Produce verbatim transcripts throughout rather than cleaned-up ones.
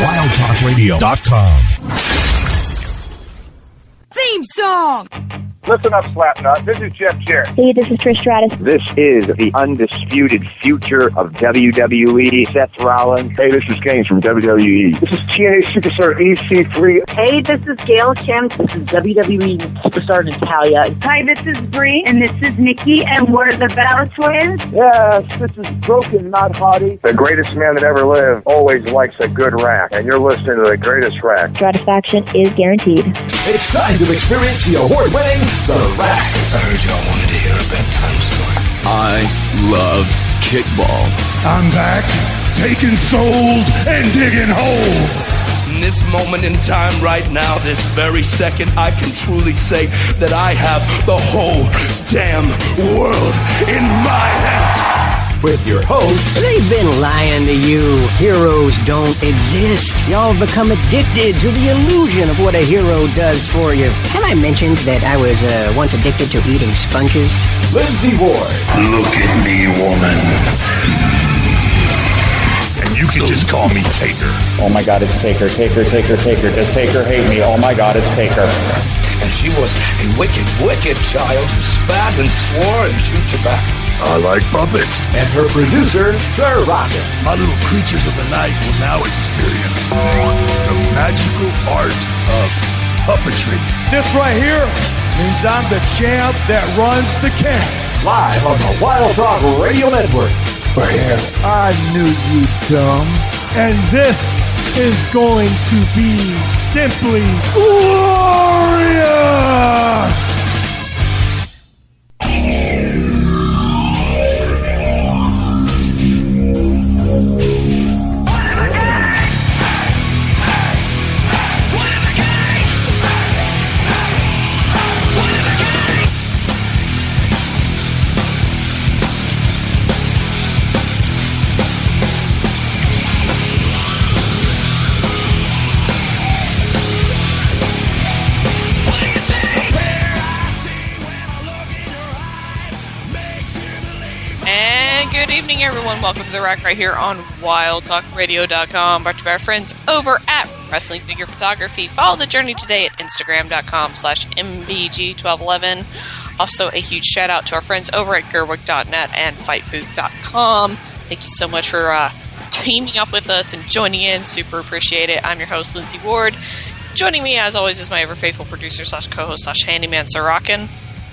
wild talk radio dot com. Theme song! Listen up, Slapnut. This is Jeff Jarrett. Hey, this is Trish Stratus. This is the undisputed future of W W E, Seth Rollins. Hey, this is Kane from W W E. This is T N A Superstar E C three. Hey, this is Gail Kim. This is W W E Superstar Natalia. Hi, this is Bree, and this is Nikki, and we're the Battle Twins. Yes, this is Broken, not Hottie. The greatest man that ever lived always likes a good rack, and you're listening to the greatest rack. Stratisfaction is guaranteed. It's time to experience the award-winning The Rack. I heard y'all wanted to hear a bedtime story. I love kickball. I'm back, taking souls and digging holes. In this moment in time right now, this very second, I can truly say that I have the whole damn world in my hand. With your host, they've been lying to you. Heroes don't exist. Y'all become addicted to the illusion of what a hero does for you. Have I mentioned that I was uh, once addicted to eating sponges? Lindsay Ward. Look at me, woman. And you can just call me Taker. Oh my God, it's Taker, Taker, Taker, Taker. Does Taker hate me? Oh my God, it's Taker. And she was a wicked, wicked child who spat and swore and chewed tobacco. I like puppets. And her producer, Sir Rocket. My little creatures of the night will now experience the magical art of puppetry. This right here means I'm the champ that runs the camp. Live on the Wild Talk Radio Network. I knew you, dumb. And this is going to be simply glorious! Good evening, everyone. Welcome to The Rack right here on wild talk radio dot com. Brought to you by our friends over at Wrestling Figure Photography. Follow the journey today at instagram dot com slash M B G twelve eleven. Also, a huge shout out to our friends over at gerwig dot net and fight booth dot com. Thank you so much for uh, teaming up with us and joining in. Super appreciate it. I'm your host, Lindsay Ward. Joining me, as always, is my ever faithful producer slash co-host slash handyman, Sir Rockin'.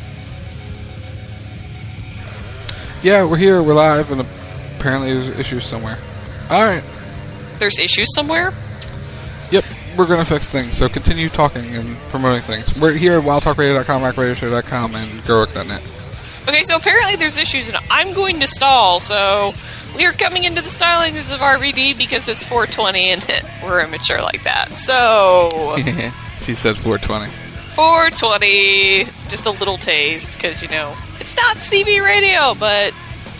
Yeah, we're here, we're live, and apparently there's issues somewhere. Alright. There's issues somewhere? Yep, we're going to fix things, so continue talking and promoting things. We're here at wild talk radio dot com, rack radio show dot com, and gerwig dot net. Okay, so apparently there's issues, and I'm going to stall, so we are coming into the stylings of R V D because it's four twenty, and we're immature like that, so... She said four twenty. four twenty, just a little taste, because, you know, it's not C B radio, but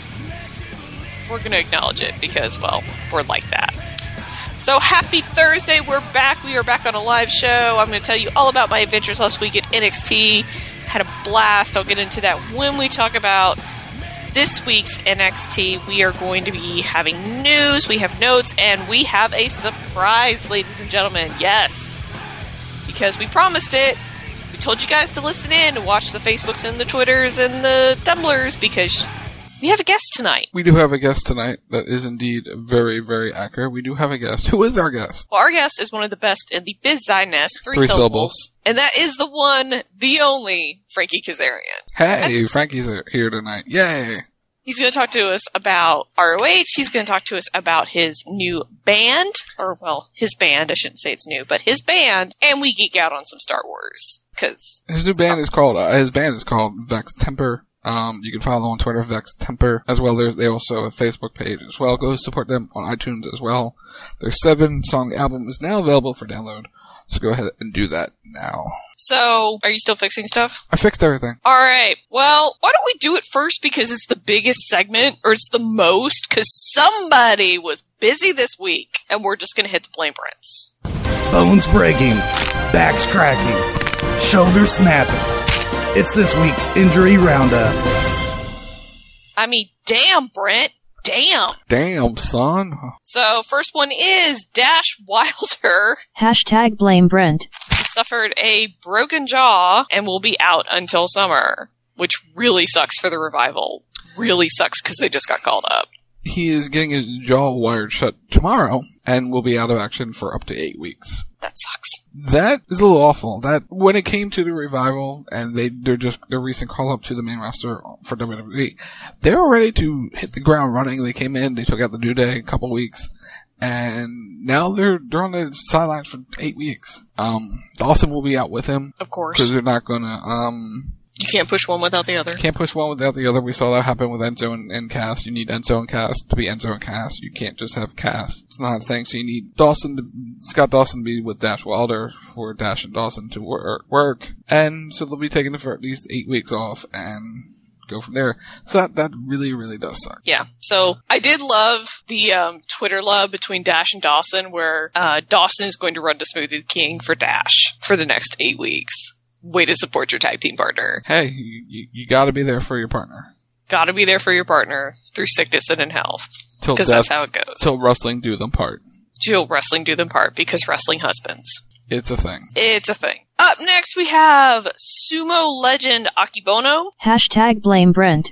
we're going to acknowledge it because, well, we're like that. So, happy Thursday, we're back. We are back on a live show. I'm going to tell you all about my adventures last week at N X T. Had a blast. I'll get into that when we talk about this week's N X T. We are going to be having news, we have notes, and we have a surprise, ladies and gentlemen. Yes, because we promised it. We told you guys to listen in and watch the Facebooks and the Twitters and the Tumblrs because we have a guest tonight. We do have a guest tonight. That is indeed very, very accurate. We do have a guest. Who is our guest? Well, our guest is one of the best in the biz-I-ness, three, three syllables. syllables. And that is the one, the only, Frankie Kazarian. Hey, Frankie's here tonight. Yay! He's going to talk to us about R O H. He's going to talk to us about his new band. Or, well, his band. I shouldn't say it's new, but his band. And we geek out on some Star Wars. Cause his new band is called, uh, his band is called Vex Temper. Um, you can follow them on Twitter, Vex Temper, as well. There's, they also have a Facebook page as well. Go support them on iTunes as well. Their seven song album is now available for download. So go ahead and do that now. So, are you still fixing stuff? I fixed everything. Alright, well, why don't we do it first because it's the biggest segment, or it's the most, because somebody was busy this week, and we're just gonna hit the blame prints. Bones breaking, backs cracking, shoulders snapping. It's this week's Injury Roundup. I mean, damn, Brent. Damn. Damn, son. So, first one is Dash Wilder. Hashtag blame Brent. He suffered a broken jaw and will be out until summer, which really sucks for the Revival. Really sucks because they just got called up. He is getting his jaw wired shut tomorrow and will be out of action for up to eight weeks. That sucks. That is a little awful. That when it came to the Revival and they they're just their recent call up to the main roster for W W E, they were ready to hit the ground running. They came in, they took out the New Day a couple weeks, and now they're they're on the sidelines for eight weeks. Um, Dawson will be out with him, of course, because they're not gonna um. You can't push one without the other. Can't push one without the other. We saw that happen with Enzo and, and Cass. You need Enzo and Cass to be Enzo and Cass. You can't just have Cass. It's not a thing. So you need Dawson to, Scott Dawson to be with Dash Wilder for Dash and Dawson to work. work. And so they'll be taking the, for these eight weeks off and go from there. So that, that really, really does suck. Yeah. So I did love the um, Twitter love between Dash and Dawson where uh, Dawson is going to run to Smoothie the King for Dash for the next eight weeks. Way to support your tag team partner. Hey, you, you, you gotta be there for your partner. Gotta be there for your partner through sickness and in health. Because that's how it goes. Till wrestling do them part. Till wrestling do them part, because wrestling husbands. It's a thing. It's a thing. Up next we have sumo legend Akibono. Hashtag blame Brent.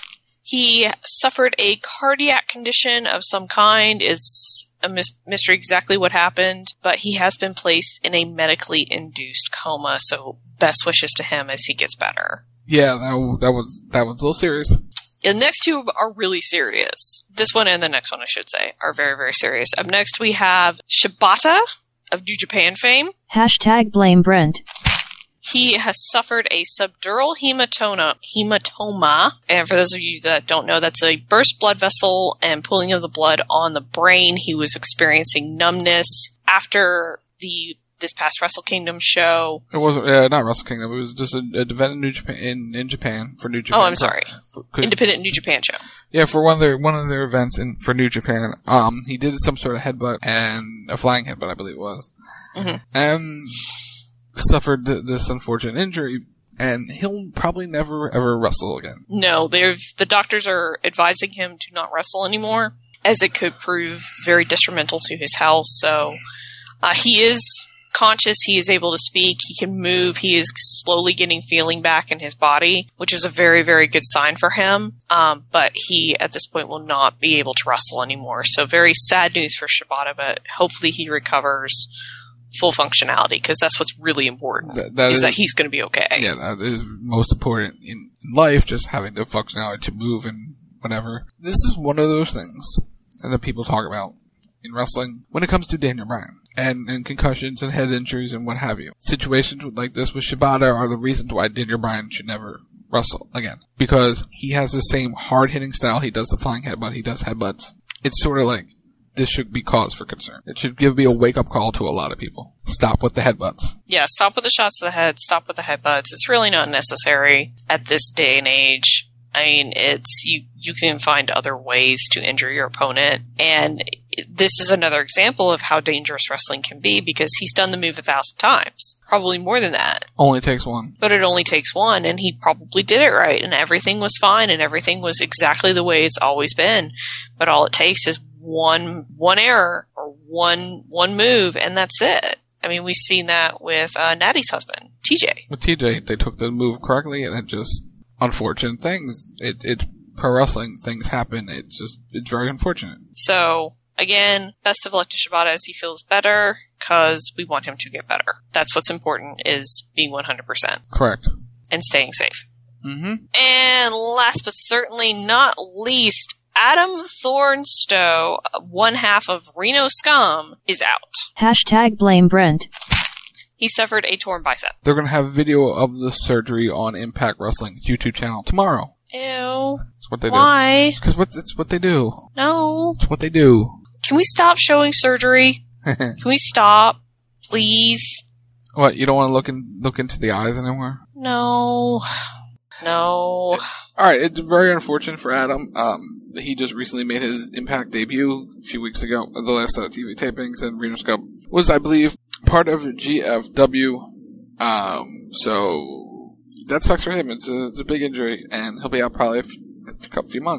He suffered a cardiac condition of some kind. It's a mis- mystery exactly what happened, but he has been placed in a medically induced coma, so best wishes to him as he gets better. Yeah, that, that was that was a little serious. The next two are really serious. This one and the next one, I should say, are very, very serious. Up next we have Shibata of New Japan fame. Hashtag blame Brent. He has suffered a subdural hematoma, hematoma, and for those of you that don't know, that's a burst blood vessel and pooling of the blood on the brain. He was experiencing numbness after the this past Wrestle Kingdom show. It wasn't, uh, not Wrestle Kingdom. It was just a, a event in New Japan in, in Japan for New Japan. Oh, I'm sorry, Independent New Japan show. Yeah, for one of their one of their events in for New Japan, um, he did some sort of headbutt and a flying headbutt, I believe it was, mm-hmm. and suffered th- this unfortunate injury, and he'll probably never ever wrestle again. No, they've the doctors are advising him to not wrestle anymore, as it could prove very detrimental to his health. So uh, he is conscious, he is able to speak, he can move, he is slowly getting feeling back in his body, which is a very, very good sign for him. Um, but he, at this point, will not be able to wrestle anymore. So very sad news for Shibata, but hopefully he recovers full functionality, because that's what's really important, that, that is, is that he's going to be okay. Yeah, that is most important in life, just having the functionality to move and whatever. This is one of those things that people talk about in wrestling when it comes to Daniel Bryan and, and concussions and head injuries and what have you. Situations like this with Shibata are the reasons why Daniel Bryan should never wrestle again, because he has the same hard-hitting style. He does the flying headbutt, he does headbutts. It's sort of like this should be cause for concern. It should give me a wake-up call to a lot of people. Stop with the headbutts. Yeah, stop with the shots to the head. Stop with the headbutts. It's really not necessary at this day and age. I mean, it's you. You can find other ways to injure your opponent, and this is another example of how dangerous wrestling can be, because he's done the move a thousand times, probably more than that. Only takes one. But it only takes one, and he probably did it right, and everything was fine, and everything was exactly the way it's always been. But all it takes is one one error or one one move, and that's it. I mean, we've seen that with uh, Natty's husband, T J. With T J, they took the move correctly, and it just unfortunate things. It it's pro wrestling. Things happen. It's just it's very unfortunate. So again, best of luck to Shibata as he feels better, because we want him to get better. That's what's important, is being one hundred percent correct and staying safe. Mm-hmm. And last but certainly not least, Adam Thornstowe, one half of Reno Scum, is out. Hashtag blame Brent. He suffered a torn bicep. They're going to have video of the surgery on Impact Wrestling's YouTube channel tomorrow. Ew. That's what they Why? do. Because what, it's what they do. No. It's what they do. Can we stop showing surgery? Can we stop? Please? What, you don't want to look in, look into the eyes anymore? No. No. Alright, it's very unfortunate for Adam. Um, he just recently made his Impact debut a few weeks ago, the last uh, T V tapings, and Reno Scum was, I believe, part of G F W. Um, so that sucks for him. It's a, it's a big injury, and he'll be out probably for a couple few months.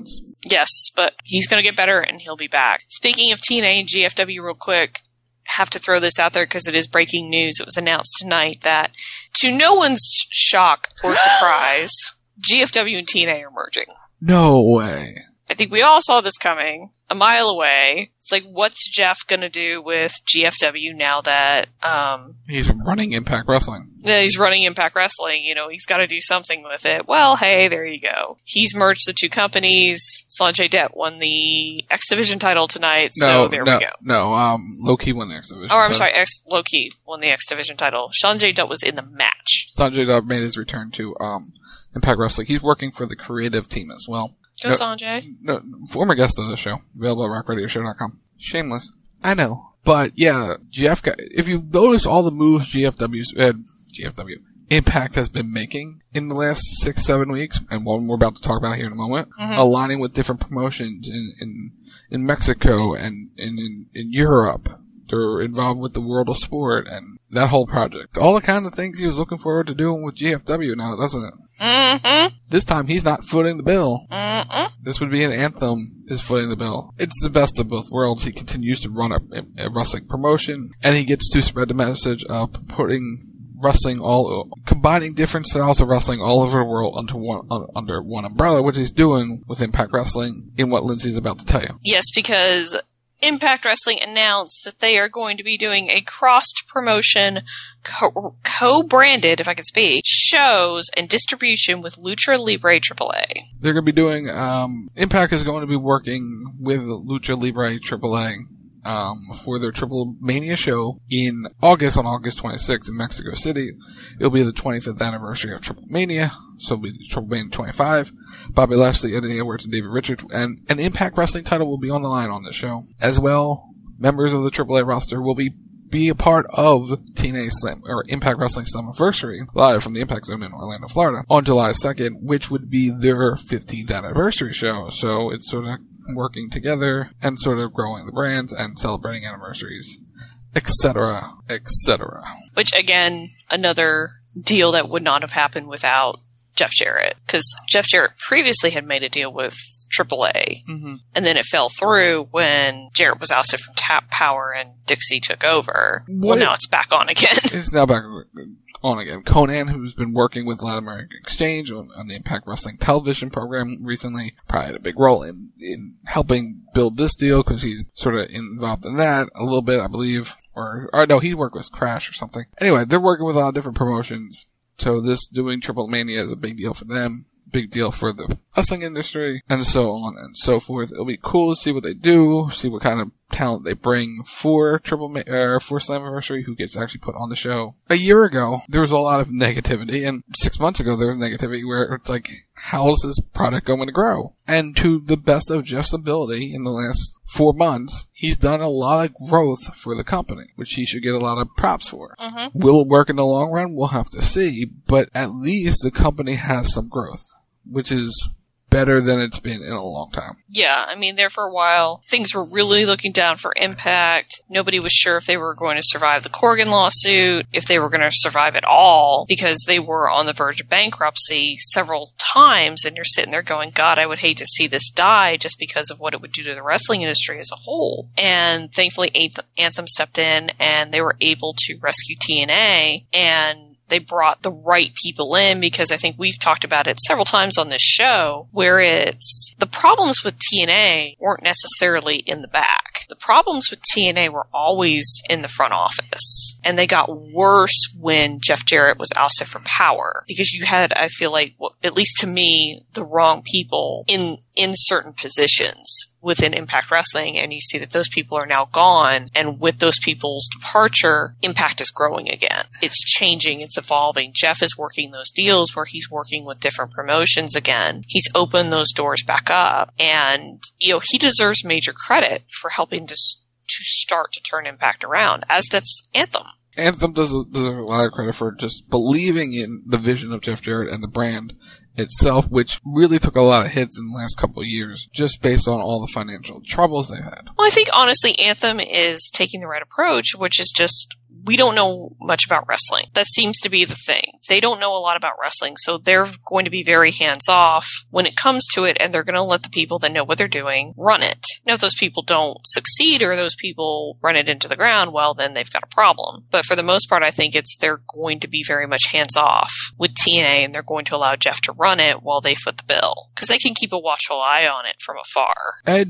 Yes, but he's going to get better and he'll be back. Speaking of T N A and G F W real quick, have to throw this out there because it is breaking news. It was announced tonight that, to no one's shock or surprise, G F W and T N A are merging. No way. I think we all saw this coming a mile away. It's like, what's Jeff going to do with G F W now that um, he's running Impact Wrestling? Yeah, he's running Impact Wrestling. You know, he's got to do something with it. Well, hey, there you go. He's merged the two companies. Sanjay Dutt won the X Division title tonight, so no, there no, we go. No, um, Low-Ki won the X Division. Oh, I'm title. sorry, X Low-Ki won the X Division title. Sanjay Dutt was in the match. Sanjay Dutt made his return to um, Impact Wrestling. He's working for the creative team as well. Go no, Sanjay. No, former guest of the show, available at rock radio show dot com. Shameless. I know. But yeah, G F, if you notice all the moves G F W's, uh, G F W, Impact has been making in the last six, seven weeks, and one we're about to talk about here in a moment, mm-hmm. aligning with different promotions in, in, in Mexico and in, in, in Europe. They're involved with the World of Sport and that whole project. All the kinds of things he was looking forward to doing with G F W now, doesn't it? Mm-hmm. This time he's not footing the bill. Mm-mm. This would be an Anthem is footing the bill. It's the best of both worlds. He continues to run a, a wrestling promotion, and he gets to spread the message of putting wrestling all, combining different styles of wrestling all over the world under one, uh, under one umbrella, which he's doing with Impact Wrestling in what Lindsay's about to tell you. Yes, because Impact Wrestling announced that they are going to be doing a cross-promotion, co- co-branded, if I can speak, shows and distribution with Lucha Libre triple A. They're going to be doing, um, Impact is going to be working with Lucha Libre triple A um, for their Triple Mania show in August, on August twenty-sixth in Mexico City. It'll be the twenty-fifth anniversary of Triple Mania, so it'll be Triple Mania twenty-five. Bobby Lashley, Eddie Edwards, and David Richards, and an Impact Wrestling title will be on the line on the show. As well, members of the triple A roster will be be a part of T N A Slam, or Impact Wrestling Slammiversary, live from the Impact Zone in Orlando, Florida, on July second, which would be their fifteenth anniversary show. So it's sort of working together and sort of growing the brands and celebrating anniversaries, et cetera, et cetera. Which, again, another deal that would not have happened without Jeff Jarrett, because Jeff Jarrett previously had made a deal with triple A, mm-hmm. and then it fell through when Jarrett was ousted from Tap Power and Dixie took over. What? Well, now it's back on again. It's now back on again. Conan, who's been working with Latin American Exchange on, on the Impact Wrestling television program recently, probably had a big role in, in helping build this deal, because he's sort of involved in that a little bit, I believe. Or, or no, he worked with Crash or something. Anyway, they're working with a lot of different promotions. So this doing Triple Mania is a big deal for them, big deal for the wrestling industry, and so on and so forth. It'll be cool to see what they do, see what kind of talent they bring for Triple Ma- uh, for Slammiversary, who gets actually put on the show. A year ago, there was a lot of negativity, and six months ago, there was negativity where it's like, how is this product going to grow? And to the best of Jeff's ability in the last four months, he's done a lot of growth for the company, which he should get a lot of props for. Mm-hmm. Will it work in the long run? We'll have to see, but at least the company has some growth, which is better than it's been in a long time. Yeah, I mean, there for a while, things were really looking down for Impact. Nobody was sure if they were going to survive the Corgan lawsuit, if they were going to survive at all, because they were on the verge of bankruptcy several times, and you're sitting there going, God, I would hate to see this die just because of what it would do to the wrestling industry as a whole. And thankfully, Anthem stepped in, and they were able to rescue T N A, and they brought the right people in, because I think we've talked about it several times on this show, where it's the problems with T N A weren't necessarily in the back. The problems with T N A were always in the front office. And they got worse when Jeff Jarrett was ousted from Power, because you had, I feel like, well, at least to me, the wrong people in, in certain positions within Impact Wrestling, and you see that those people are now gone, and with those people's departure, Impact is growing again. It's changing, it's evolving. Jeff is working those deals where he's working with different promotions again. He's opened those doors back up, and, you know, he deserves major credit for helping to, to start to turn Impact around, as does Anthem. Anthem does a, does a lot of credit for just believing in the vision of Jeff Jarrett and the brand itself, which really took a lot of hits in the last couple of years, just based on all the financial troubles they've had. Well, I think, honestly, Anthem is taking the right approach, which is just we don't know much about wrestling. That seems to be the thing. They don't know a lot about wrestling, so they're going to be very hands-off when it comes to it, and they're going to let the people that know what they're doing run it. Now, if those people don't succeed or those people run it into the ground, well, then they've got a problem. But for the most part, I think it's they're going to be very much hands-off with T N A, and they're going to allow Jeff to run it while they foot the bill. Because they can keep a watchful eye on it from afar. Ed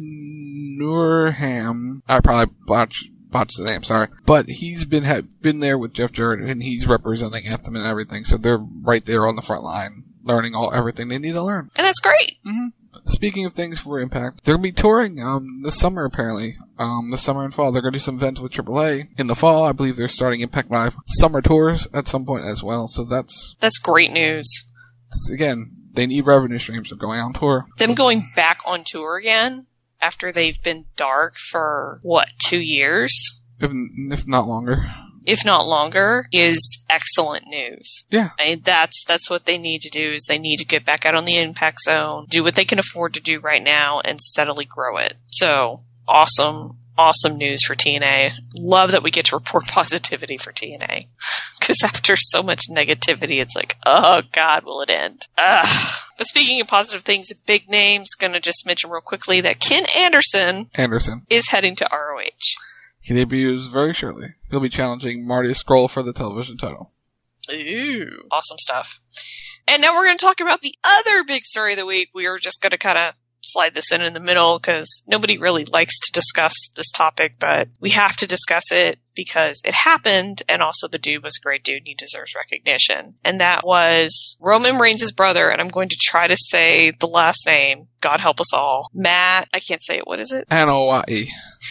Nurham, I probably botched botched the name, sorry. But he's been ha- been there with Jeff Jarrett, and he's representing Anthem and everything, so they're right there on the front line, learning all everything they need to learn. And that's great. Mm-hmm. Speaking of things for Impact, they're going to be touring um, this summer, apparently. Um, this summer and fall. They're going to do some events with triple A. In the fall, I believe they're starting Impact Live summer tours at some point as well, so that's... That's great news. Again, they need revenue streams of going on tour. Them going back on tour again after they've been dark for, what, two years? If, if not longer. If not longer, is excellent news. Yeah. I mean, that's, that's what they need to do, is they need to get back out on the Impact Zone, do what they can afford to do right now, and steadily grow it. So, awesome, awesome news for T N A. Love that we get to report positivity for T N A. Because after so much negativity, it's like, oh God, will it end? Ugh. But speaking of positive things, big names, gonna just mention real quickly that Ken Anderson, Anderson. is heading to R O H. He debuts very shortly. He'll be challenging Marty Scurll for the television title. Ooh, awesome stuff. And now we're going to talk about the other big story of the week. We are just going to kind of slide this in in the middle because nobody really likes to discuss this topic, but we have to discuss it because it happened, and also the dude was a great dude and he deserves recognition. And that was Roman Reigns' brother, and I'm going to try to say the last name, God help us all, Matt, I can't say it, what is it? Anoa'i.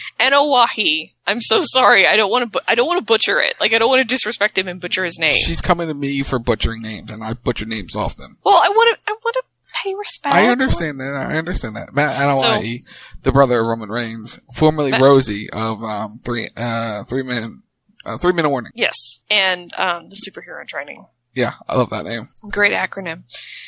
Anoa'i. I'm so sorry. I don't want to. Bu- I don't want to butcher it. Like I don't want to disrespect him and butcher his name. She's coming to me for butchering names, and I butcher names often. Well, I want to. I want to pay respect. I understand that. I understand that. Matt Anoa'i, so, the brother of Roman Reigns, formerly Matt, Rosie of um, three uh, three minute uh, three minute warning. Yes, and um, the superhero in training. Yeah, I love that name. Great acronym.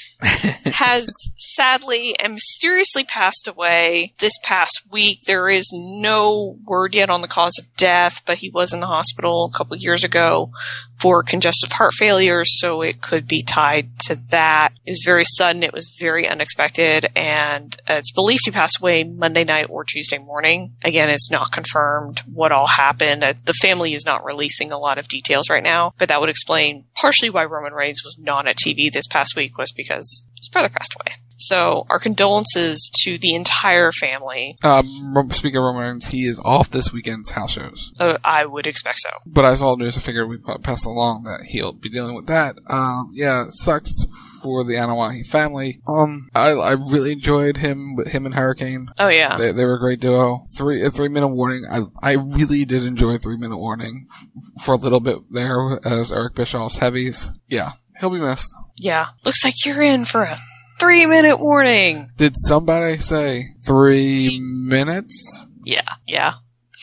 Has sadly and mysteriously passed away this past week. There is no word yet on the cause of death, but he was in the hospital a couple years ago for congestive heart failure, so it could be tied to that. It was very sudden, it was very unexpected, and it's believed he passed away Monday night or Tuesday morning. Again, it's not confirmed what all happened. The family is not releasing a lot of details right now, but that would explain partially why Roman Reigns was not at T V this past week, was because his brother passed away. So, our condolences to the entire family. Um, speaking of Roman Reigns, he is off this weekend's house shows. Uh, I would expect so. But as all news, I figured we'd pass along that he'll be dealing with that. Um, yeah, it sucks for the Anoa'i family. Um, I, I really enjoyed him, him and Hurricane. Oh yeah. They, they were a great duo. Three, a three minute warning. I, I really did enjoy three minute warning for a little bit there as Eric Bischoff's heavies. Yeah, he'll be missed. Yeah. Looks like you're in for a three minute warning. Did somebody say three minutes? Yeah, yeah.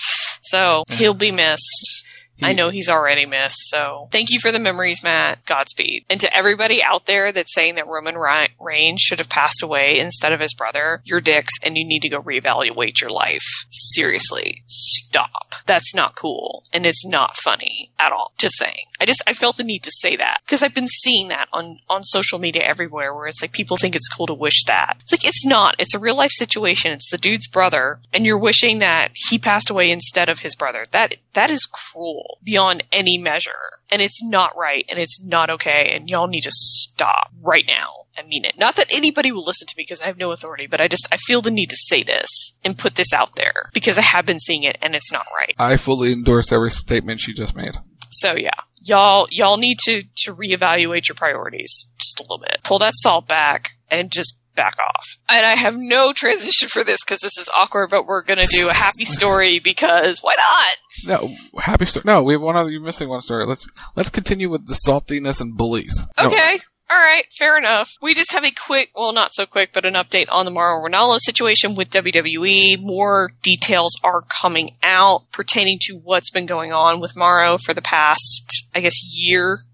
So, he'll be missed. I know he's already missed, so thank you for the memories, Matt. Godspeed. And to everybody out there that's saying that Roman Reigns should have passed away instead of his brother, you're dicks and you need to go reevaluate your life. Seriously. Stop. That's not cool. And it's not funny at all. Just saying. I just, I felt the need to say that because I've been seeing that on, on social media everywhere where it's like people think it's cool to wish that. It's like, it's not. It's a real life situation. It's the dude's brother and you're wishing that he passed away instead of his brother. That, that is cruel. Beyond any measure. And it's not right, and it's not okay, and y'all need to stop right now. I mean it. Not that anybody will listen to me because I have no authority, but I just, I feel the need to say this and put this out there because I have been seeing it, and it's not right. I fully endorse every statement she just made. So yeah. Y'all, y'all need to, to reevaluate your priorities just a little bit. Pull that salt back and just back off. And I have no transition for this because this is awkward, but we're going to do a happy story because why not? No, happy story. No, we have one other, you're missing one story. Let's, let's continue with the saltiness and bullies. Okay. No. All right. Fair enough. We just have a quick, well, not so quick, but an update on the Mauro Ranallo situation with W W E. More details are coming out pertaining to what's been going on with Mauro for the past, I guess, year.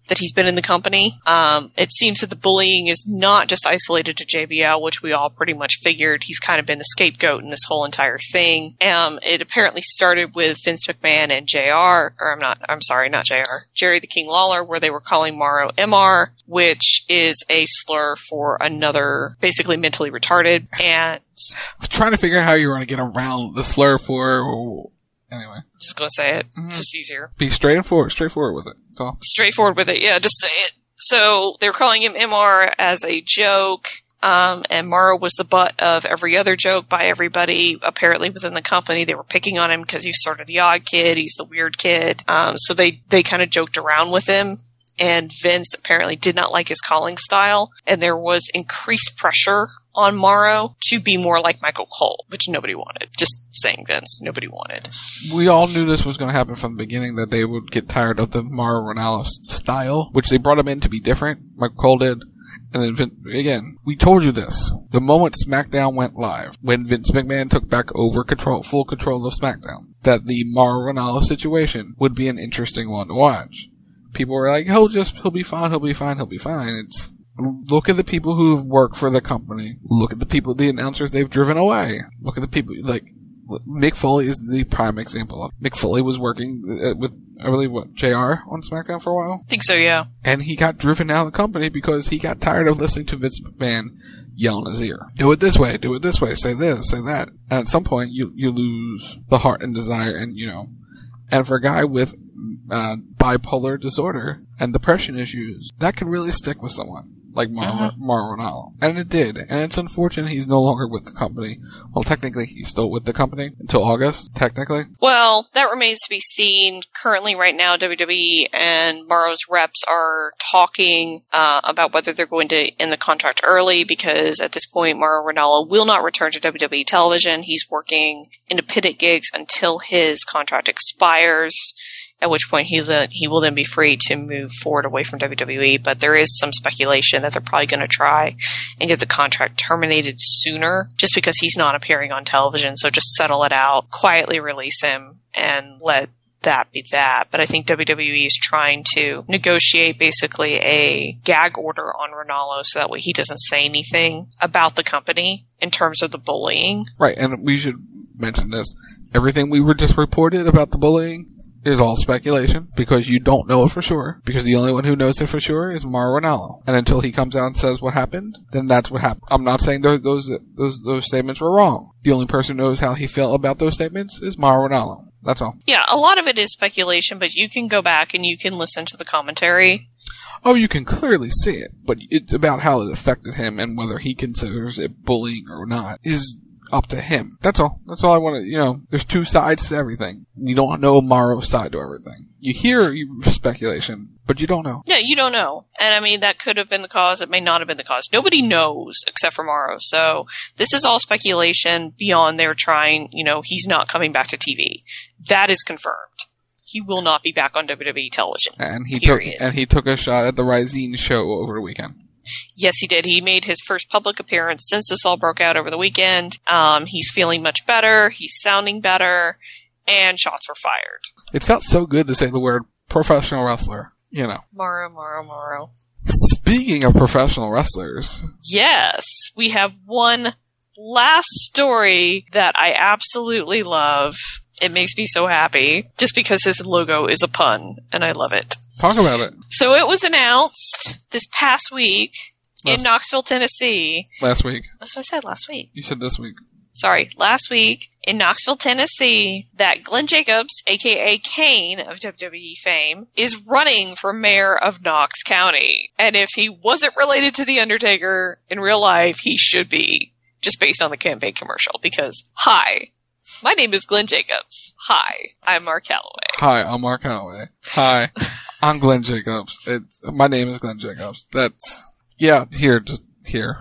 that he's been in the company. Um, it seems that the bullying is not just isolated to J B L, which we all pretty much figured. He's kind of been the scapegoat in this whole entire thing. Um, it apparently started with Vince McMahon and J R, or I'm not, I'm sorry, not J R, Jerry the King Lawler, where they were calling Morrow M R, which is a slur for another, basically mentally retarded. And I was trying to figure out how you were going to get around the slur for. Anyway. Just gonna say it. Mm-hmm. Just easier. Be straightforward, straightforward with it. That's all. Straightforward with it, yeah, just say it. So, they were calling him M R as a joke, um, and Morrow was the butt of every other joke by everybody, apparently within the company. They were picking on him because he's sort of the odd kid, he's the weird kid. Um, so they, they kind of joked around with him, and Vince apparently did not like his calling style, and there was increased pressure on Morrow to be more like Michael Cole, which nobody wanted. Just saying, Vince, nobody wanted. We all knew this was going to happen from the beginning, that they would get tired of the Mauro Ranallo style, which they brought him in to be different. Michael Cole did. And then, Vin- again, we told you this. The moment SmackDown went live, when Vince McMahon took back over control, full control of SmackDown, that the Mauro Ranallo situation would be an interesting one to watch. People were like, he'll just, he'll be fine, he'll be fine, he'll be fine. It's, look at the people who've worked for the company. Look at the people, the announcers they've driven away. Look at the people, like, Mick Foley is the prime example of. Mick Foley was working with, I believe, what, J R on SmackDown for a while? I think so, yeah. And he got driven out of the company because he got tired of listening to Vince McMahon yell in his ear. Do it this way, do it this way, say this, say that. And at some point, you, you lose the heart and desire, and, you know, and for a guy with uh, bipolar disorder and depression issues, that can really stick with someone like Mauro uh-huh. Ranallo. And it did. And it's unfortunate he's no longer with the company. Well, technically, he's still with the company until August, technically. Well, that remains to be seen. Currently, right now, W W E and Morrow's reps are talking uh, about whether they're going to end the contract early, because at this point, Mauro Ranallo will not return to W W E television. He's working independent gigs until his contract expires, at which point he le- he will then be free to move forward away from W W E. But there is some speculation that they're probably going to try and get the contract terminated sooner, just because he's not appearing on television. So just settle it out, quietly release him, and let that be that. But I think W W E is trying to negotiate basically a gag order on Ranallo so that way he doesn't say anything about the company in terms of the bullying. Right, and we should mention this. Everything we were just reported about the bullying is all speculation, because you don't know it for sure, because the only one who knows it for sure is Mauro Ranallo. And until he comes out and says what happened, then that's what happened. I'm not saying those those those, those statements were wrong. The only person who knows how he felt about those statements is Mauro Ranallo. That's all. Yeah, a lot of it is speculation, but you can go back and you can listen to the commentary. Oh, you can clearly see it, but it's about how it affected him, and whether he considers it bullying or not is up to him. That's all. That's all I want to, you know, there's two sides to everything. You don't know Mauro's side to everything. You hear speculation, but you don't know. Yeah, you don't know. And I mean, that could have been the cause. It may not have been the cause. Nobody knows except for Mauro. So this is all speculation beyond their trying, you know, he's not coming back to T V. That is confirmed. He will not be back on W W E television. And he period. took, and he took a shot at the Rising show over the weekend. Yes, he did. He made his first public appearance since this all broke out over the weekend. Um, he's feeling much better. He's sounding better. And shots were fired. It felt so good to say the word professional wrestler, you know. Mauro, Mauro, Mauro. Speaking of professional wrestlers. Yes, we have one last story that I absolutely love. It makes me so happy, just because his logo is a pun, and I love it. Talk about it. So it was announced this past week last, in Knoxville, Tennessee. Last week. That's what I said, last week. You said this week. Sorry, last week in Knoxville, Tennessee, that Glenn Jacobs, a k a. Kane of W W E fame, is running for mayor of Knox County. And if he wasn't related to The Undertaker in real life, he should be, just based on the campaign commercial. Because, hi, my name is Glenn Jacobs. Hi, I'm Mark Calloway. Hi, I'm Mark Calloway. Hi, I'm Glenn Jacobs. It's, my name is Glenn Jacobs. That's, yeah, here, just here.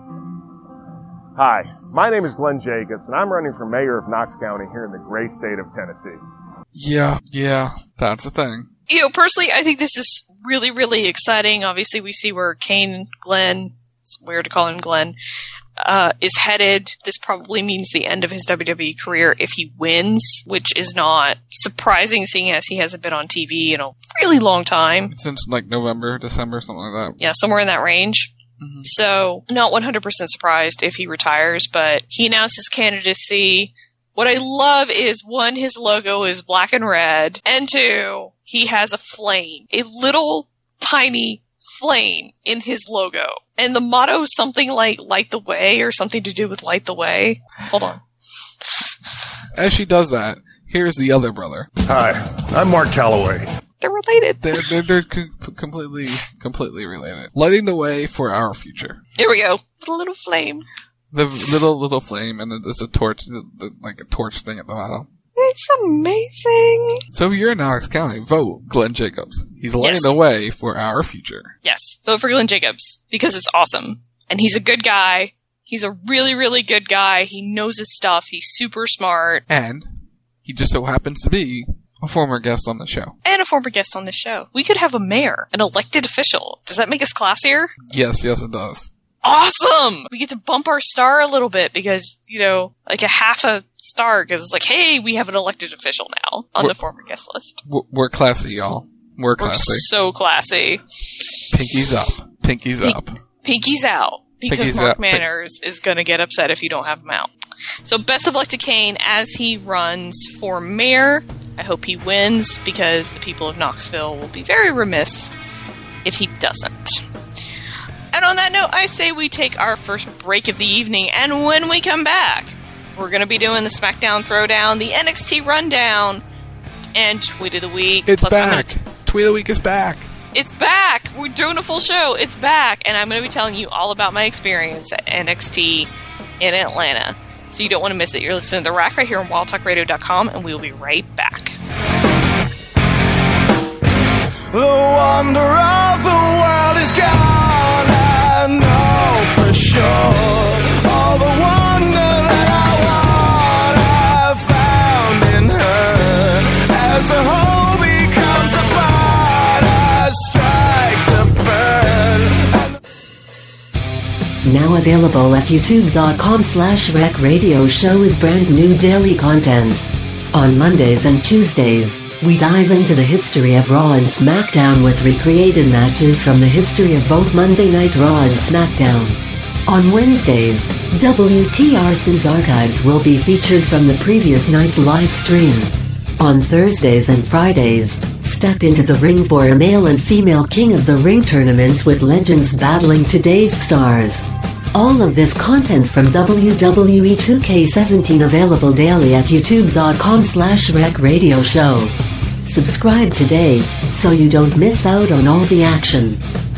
Hi, my name is Glenn Jacobs, and I'm running for mayor of Knox County here in the great state of Tennessee. Yeah, yeah, that's the thing. You know, personally, I think this is really, really exciting. Obviously, we see where Kane, Glenn, it's weird to call him Glenn, uh, is headed. This probably means the end of his W W E career if he wins, which is not surprising seeing as he hasn't been on T V in a really long time. Since like November, December, something like that. Yeah, somewhere in that range. Mm-hmm. So, not one hundred percent surprised if he retires, but he announced his candidacy. What I love is, one, his logo is black and red, and two, he has a flame. A little tiny flame in his logo. And the motto is something like light the way, or something to do with light the way. Hold on. As she does that, here's the other brother. Hi, I'm Mark Calloway. They're related. They're, they're, they're co- completely, completely related. Lighting the way for our future. Here we go. The little flame. The little, little flame, and then there's a torch, the, the, like a torch thing at the bottom. It's amazing. So if you're in Knox County, vote Glenn Jacobs. He's lighting Yes. the way for our future. Yes, vote for Glenn Jacobs, because it's awesome. And he's a good guy. He's a really, really good guy. He knows his stuff. He's super smart. And he just so happens to be a former guest on the show. And a former guest on the show. We could have a mayor, an elected official. Does that make us classier? Yes, yes it does. Awesome! We get to bump our star a little bit because, you know, like a half a star, because it's like, hey, we have an elected official now on We're, the former guest list. We're classy, y'all. We're classy. We're so classy. Pinkies up. Pinkies Pink, up. Pinkies out. Because Pinkies Mark out. Manners Pink. is going to get upset if you don't have him out. So best of luck to Kane as he runs for mayor. I hope he wins because the people of Knoxville will be very remiss if he doesn't. And on that note, I say we take our first break of the evening, and when we come back, we're going to be doing the SmackDown Throwdown, the N X T Rundown, and Tweet of the Week. It's Plus back. Gonna... Tweet of the Week is back. It's back! We're doing a full show. It's back, and I'm going to be telling you all about my experience at N X T in Atlanta. So you don't want to miss it. You're listening to The Rack right here on wild talk radio dot com, and we'll be right back. The wonder of the world is gone, I know for sure. All the wonder that I want, I found in her. As the whole becomes a part, I strike to burn. Now available at youtube dot com slash rec radio show is brand new daily content. On Mondays and Tuesdays, we dive into the history of Raw and SmackDown with recreated matches from the history of both Monday Night Raw and SmackDown. On Wednesdays, W T R C's archives will be featured from the previous night's live stream. On Thursdays and Fridays, step into the ring for a male and female King of the Ring tournaments with legends battling today's stars. All of this content from W W E two K seventeen available daily at youtube dot com slash rec radio show. Subscribe today, so you don't miss out on all the action.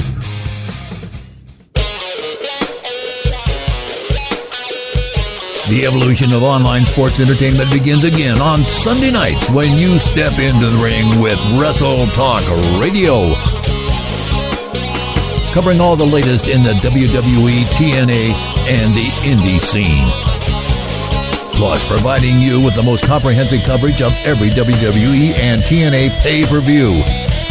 The evolution of online sports entertainment begins again on Sunday nights when you step into the ring with Wrestle Talk Radio. Covering all the latest in the W W E, T N A, and the indie scene. Plus, providing you with the most comprehensive coverage of every W W E and T N A pay-per-view.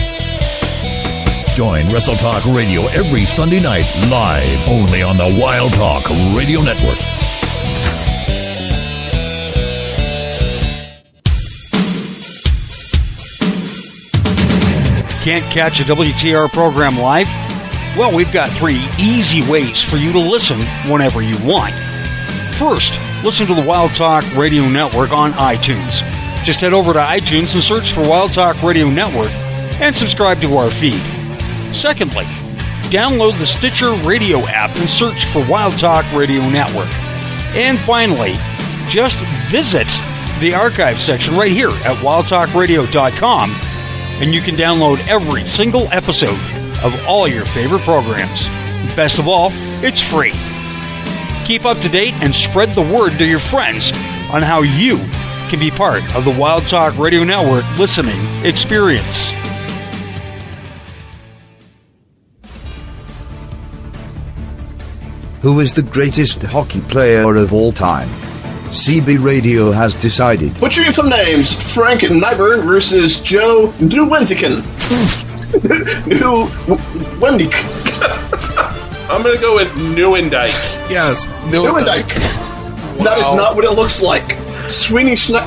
Join Wrestle Talk Radio every Sunday night, live, only on the Wild Talk Radio Network. Can't catch a W T R program live? Well, we've got three easy ways for you to listen whenever you want. First, listen to the Wild Talk Radio Network on iTunes. Just head over to iTunes and search for Wild Talk Radio Network and subscribe to our feed. Secondly, download the Stitcher Radio app and search for Wild Talk Radio Network. And finally, just visit the archive section right here at wild talk radio dot com and you can download every single episode of all your favorite programs. Best of all, it's free. Keep up to date and spread the word to your friends on how you can be part of the Wild Talk Radio Network listening experience. Who is the greatest hockey player of all time? C B Radio has decided. Butchering some names. Frank Nyberg versus Joe Nowinskian. New Wendick. I'm gonna go with Newendike. Yes, Newendike. Newendike. Wow. That is not what it looks like. Sweeney Schneid...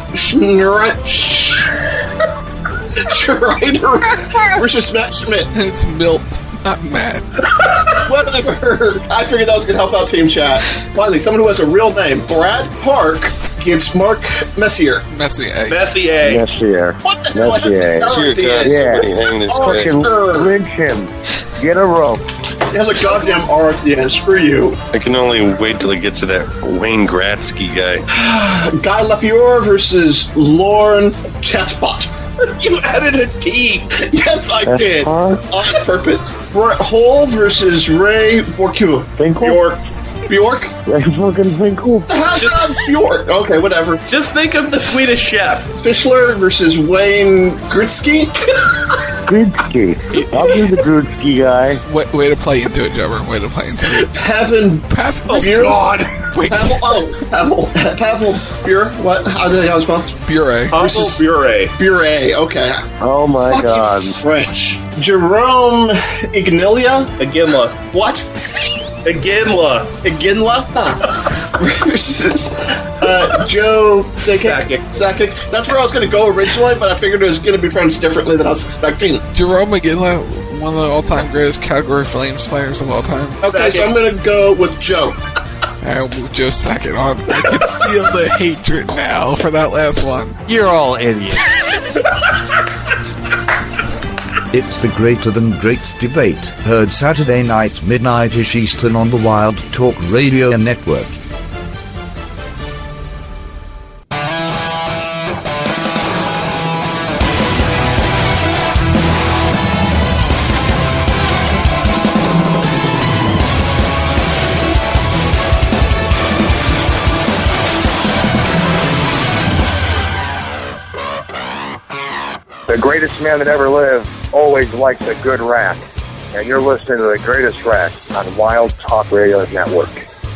Schreider versus Matt Schmidt. It's Milt, not Matt. Whatever. I figured that was going to help out Team Chat. Finally, someone who has a real name. Brad Park against Mark Messier. Messier. Messier. Messier. What the hell? Messier. Messier. Yeah. Fucking lynch him. Get a rope. He has a goddamn R at the end. Screw you. I can only wait till I get to that Wayne Gretzky guy. Guy Lafiore versus Lauren Chatbot. You added a T. Yes, I That's did. hard. On purpose. Brett Hole versus Ray Borku. Bjork. Bjork? Ray fucking Finkel. How's that Bjork? Okay, whatever. Just think of the Swedish chef. Fischler versus Wayne Gretzky. Gretzky. I'll do the Gretzky guy. Way, way to play into it, Jobber. Way to play into it. Pavel. Pavel. Oh, God. Wait. Pavel. Oh, Pavel. Pavel Bure. What? How do they how it's spelled? Bure. Pavel Bure. Bure. Okay. Oh my Fucking God. French. Jerome Ignilia. Aginla. What? Aginla. Aginla? Huh. Versus uh, Joe Sakic. Sakic. That's where I was going to go originally, but I figured it was going to be pronounced differently than I was expecting. Jerome McGinley, one of the all-time greatest Calgary Flames players of all time. Okay, so I'm going to go with Joe. I'll move Joe Sakic on. I can feel the hatred now for that last one. You're all idiots. It's the Greater Than Great debate, heard Saturday night midnight-ish Eastern on the Wild Talk Radio Network. The greatest man that ever lived always likes a good rack. And you're listening to The Greatest Rack on Wild Talk Radio Network.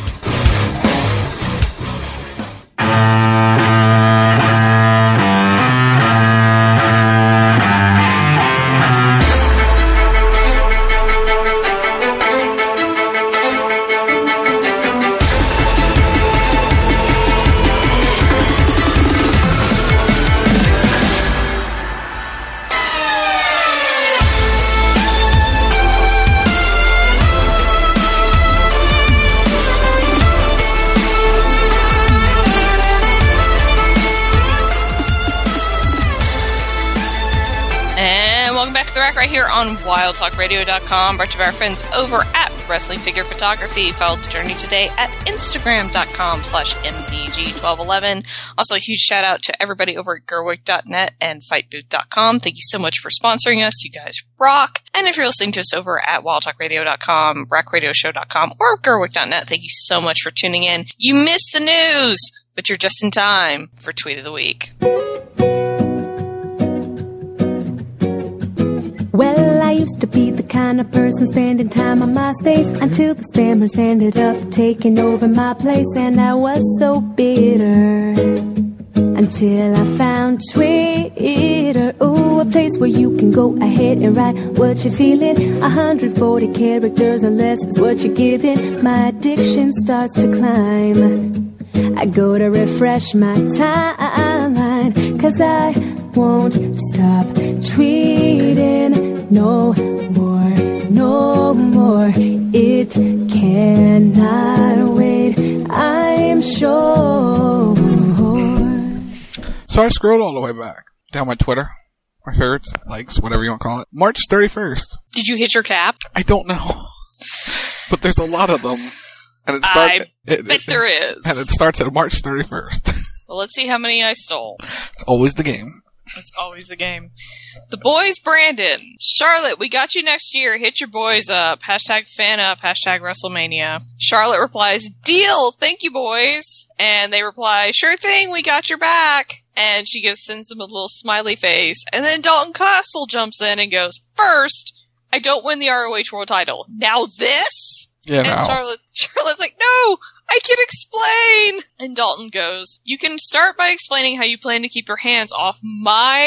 Right here on wild talk radio dot com, brought to you by our friends over at Wrestling Figure Photography. Follow the journey today at instagram dot com slash M V G twelve eleven. Also, a huge shout out to everybody over at Gerwig dot net and fight booth dot com. Thank you so much for sponsoring us. You guys rock. And if you're listening to us over at wild talk radio dot com, rack radio show dot com, or Gerwig dot net, thank you so much for tuning in. You missed the news, but you're just in time for Tweet of the Week. Well, I used to be the kind of person spending time on MySpace until the spammers ended up taking over my place, and I was so bitter until I found Twitter. Ooh, a place where you can go ahead and write what you're feeling. one hundred forty characters or less is what you're giving. My addiction starts to climb. I go to refresh my timeline, 'cause I won't stop tweeting no more, no more. It cannot wait, I'm sure. So I scrolled all the way back down my Twitter, my favorites, likes, whatever you want to call it. March thirty-first. Did you hit your cap? I don't know. But there's a lot of them. And it start, I it, bet it, there is. And it starts at March thirty-first. Well, let's see how many I stole. It's always the game. It's always the game. The boys, Brandon. Charlotte, we got you next year. Hit your boys up. Hashtag fan up. Hashtag WrestleMania. Charlotte replies, deal. Thank you, boys. And they reply, sure thing. We got your back. And she gives, sends them a little smiley face. And then Dalton Castle jumps in and goes, first, I don't win the R O H World title. Now this? Yeah, and no. Charlotte, Charlotte's like, no, I can explain. And Dalton goes, you can start by explaining how you plan to keep your hands off my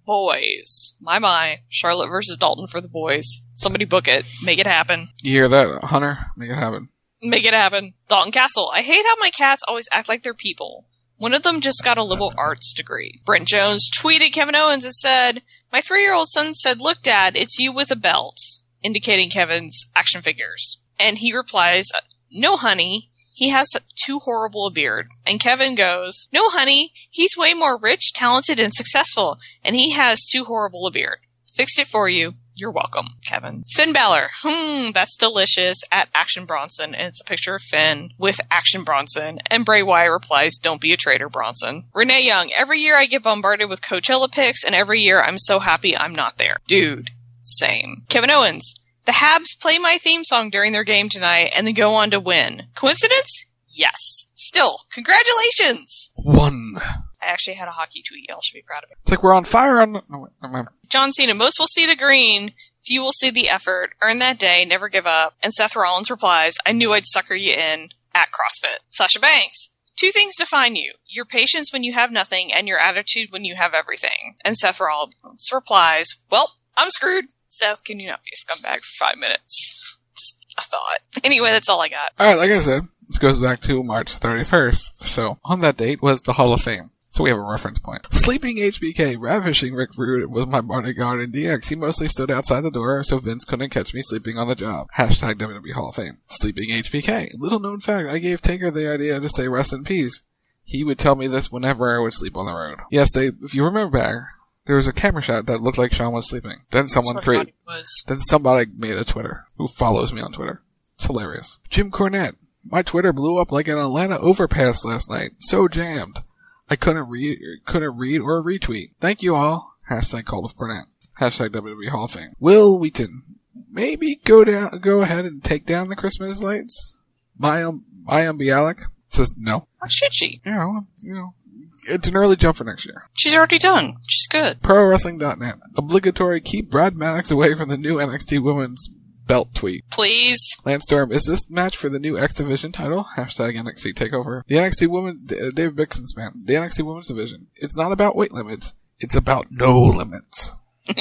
boys. My, my. Charlotte versus Dalton for the boys. Somebody book it. Make it happen. You hear that, Hunter? Make it happen. Make it happen. Dalton Castle. I hate how my cats always act like they're people. One of them just got a liberal arts degree. Brent Jones tweeted Kevin Owens and said, my three-year-old son said, look, Dad, it's you with a belt, indicating Kevin's action figures. And he replies, no, honey. He has too horrible a beard. And Kevin goes, no, honey, he's way more rich, talented, and successful, and he has too horrible a beard. Fixed it for you. You're welcome, Kevin. Finn Balor. Hmm, that's delicious. At Action Bronson. And it's a picture of Finn with Action Bronson. And Bray Wyatt replies, don't be a traitor, Bronson. Renee Young. Every year I get bombarded with Coachella pics, and every year I'm so happy I'm not there. Dude. Same. Kevin Owens. The Habs play my theme song during their game tonight, and then go on to win. Coincidence? Yes. Still, congratulations! One. I actually had a hockey tweet. Y'all should be proud of it. It's like we're on fire on... Oh, wait, never mind. John Cena. Most will see the green. Few will see the effort. Earn that day. Never give up. And Seth Rollins replies, I knew I'd sucker you in at CrossFit. Sasha Banks. Two things define you. Your patience when you have nothing, and your attitude when you have everything. And Seth Rollins replies, well, I'm screwed. Seth, can you not be a scumbag for five minutes? Just a thought. Anyway, that's all I got. Alright, like I said, this goes back to March thirty-first. So, on that date was the Hall of Fame. So we have a reference point. Sleeping H B K, ravishing Rick Rude was my bodyguard in D X. He mostly stood outside the door, so Vince couldn't catch me sleeping on the job. Hashtag W W E Hall of Fame. Sleeping H B K. Little known fact, I gave Taker the idea to say rest in peace. He would tell me this whenever I would sleep on the road. Yes, they, if you remember back, there was a camera shot that looked like Sean was sleeping. Then someone created, then somebody made a Twitter who follows me on Twitter. It's hilarious. Jim Cornette. My Twitter blew up like an Atlanta overpass last night. So jammed. I couldn't read, couldn't read or retweet. Thank you all. Hashtag Call of Cornette. Hashtag W W E Hall of Fame. Will Wheaton. Maybe go down, go ahead and take down the Christmas lights? Mayim, Mayim Bialik says no. Why should she? You know, you know. It's an early jump for next year. She's already done. She's good. Pro Wrestling dot net. Obligatory keep Brad Maddox away from the new N X T Women's Belt tweet. Please. Lance Storm, is this match for the new X Division title? Hashtag N X T TakeOver. The N X T Women, D- Dave Bixens's man. The N X T Women's Division. It's not about weight limits. It's about no limits.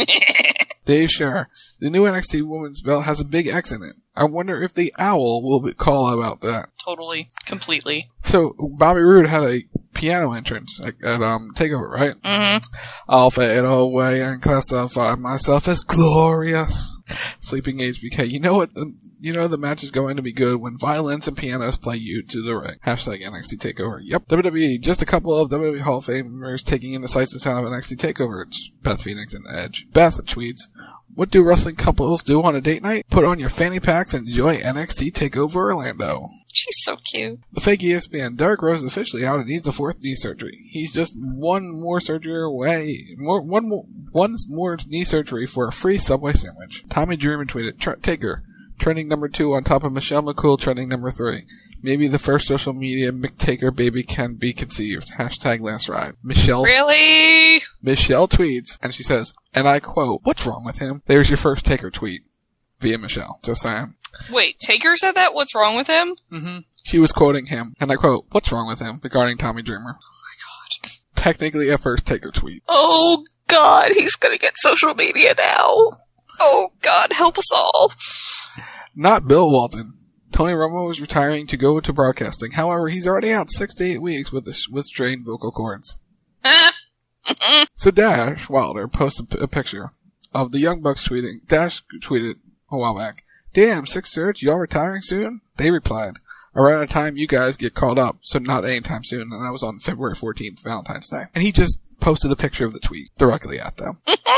Dave Scherer. The new N X T Women's Belt has a big X in it. I wonder if the Owl will be call about that. Totally. Completely. So, Bobby Roode had a piano entrance at, at um TakeOver, right? Mm-hmm. I'll fade away and classify myself as glorious. Sleeping H B K. You know what? The, you know the match is going to be good when violins and pianos play you to the ring. Hashtag N X T TakeOver. Yep. W W E. Just a couple of W W E Hall of Famers taking in the sights and sound of N X T TakeOver. It's Beth Phoenix and Edge. Beth tweets, what do wrestling couples do on a date night? Put on your fanny packs and enjoy N X T TakeOver Orlando. She's so cute. The fake E S P N. Derek Rose is officially out and needs a fourth knee surgery. He's just one more surgery away. More, one more, one more knee surgery for a free Subway sandwich. Tommy Dreamer tweeted, Tr- Taker, trending number two on top of Michelle McCool, trending number three. Maybe the first social media McTaker baby can be conceived. Hashtag last ride. Michelle. Really? Michelle tweets, and she says, and I quote, what's wrong with him? There's your first Taker tweet. Via Michelle. Just saying. Wait, Taker said that? What's wrong with him? Mm-hmm. She was quoting him, and I quote, what's wrong with him? Regarding Tommy Dreamer. Oh my god. Technically a first Taker tweet. Oh god, he's gonna get social media now. Oh god, help us all. Not Bill Walton. Tony Romo is retiring to go to broadcasting. However, he's already out six to eight weeks with, the, with strained vocal cords. So Dash Wilder posted a, a picture of the Young Bucks tweeting. Dash tweeted a while back, damn, Six Surge, y'all retiring soon? They replied, around the time you guys get called up, so not anytime soon. And that was on February fourteenth, Valentine's Day. And he just posted a picture of the tweet directly at them.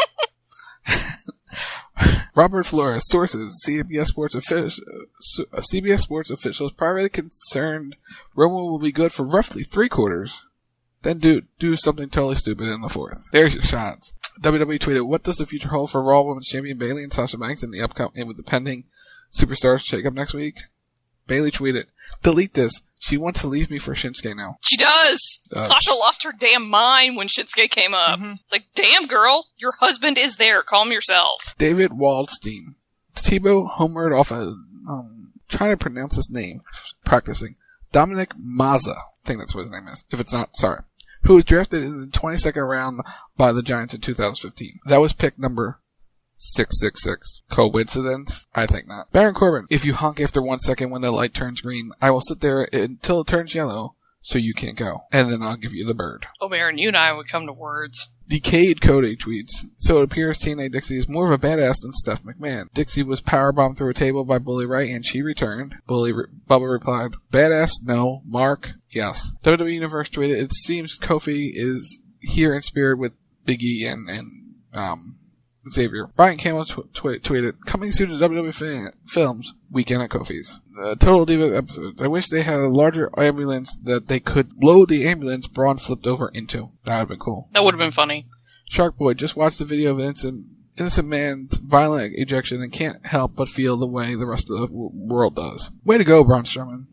Robert Flores, sources, C B S Sports officials, C B S Sports officials privately concerned Romo will be good for roughly three quarters, then do do something totally stupid in the fourth. There's your shots. W W E tweeted, what does the future hold for Raw Women's Champion Bayley and Sasha Banks in the upcoming with the pending Superstars shakeup next week? Bayley tweeted, delete this. She wants to leave me for Shinsuke now. She does. does. Sasha lost her damn mind when Shinsuke came up. Mm-hmm. It's like, damn girl, your husband is there. Calm yourself. David Waldstein. Tebow homered off a, um, trying to pronounce his name. Practicing. Dominic Mazza. I think that's what his name is. If it's not, sorry. who was drafted in the twenty-second round by the Giants in two thousand fifteen. That was pick number six six six. Coincidence? I think not. Baron Corbin, if you honk after one second when the light turns green, I will sit there until it turns yellow, so you can't go. And then I'll give you the bird. Oh, Baron, you and I would come to words. Decayed Cody tweets, so it appears T N A Dixie is more of a badass than Steph McMahon. Dixie was powerbombed through a table by Bully Ray, and she returned. Bully Re- Bubba replied, badass? No. Mark? Yes. W W E Universe tweeted, it seems Kofi is here in spirit with Big E and, and um, Xavier. Brian Campbell tw- tw- tweeted, coming soon to W W E fan- Films, Weekend at Kofi's. The Total Divas episodes. I wish they had a larger ambulance that they could load the ambulance Braun flipped over into. That would have been cool. That would have been funny. Shark Boy, just watched the video of an innocent, innocent man's violent ejection and can't help but feel the way the rest of the w- world does. Way to go, Braun Strowman.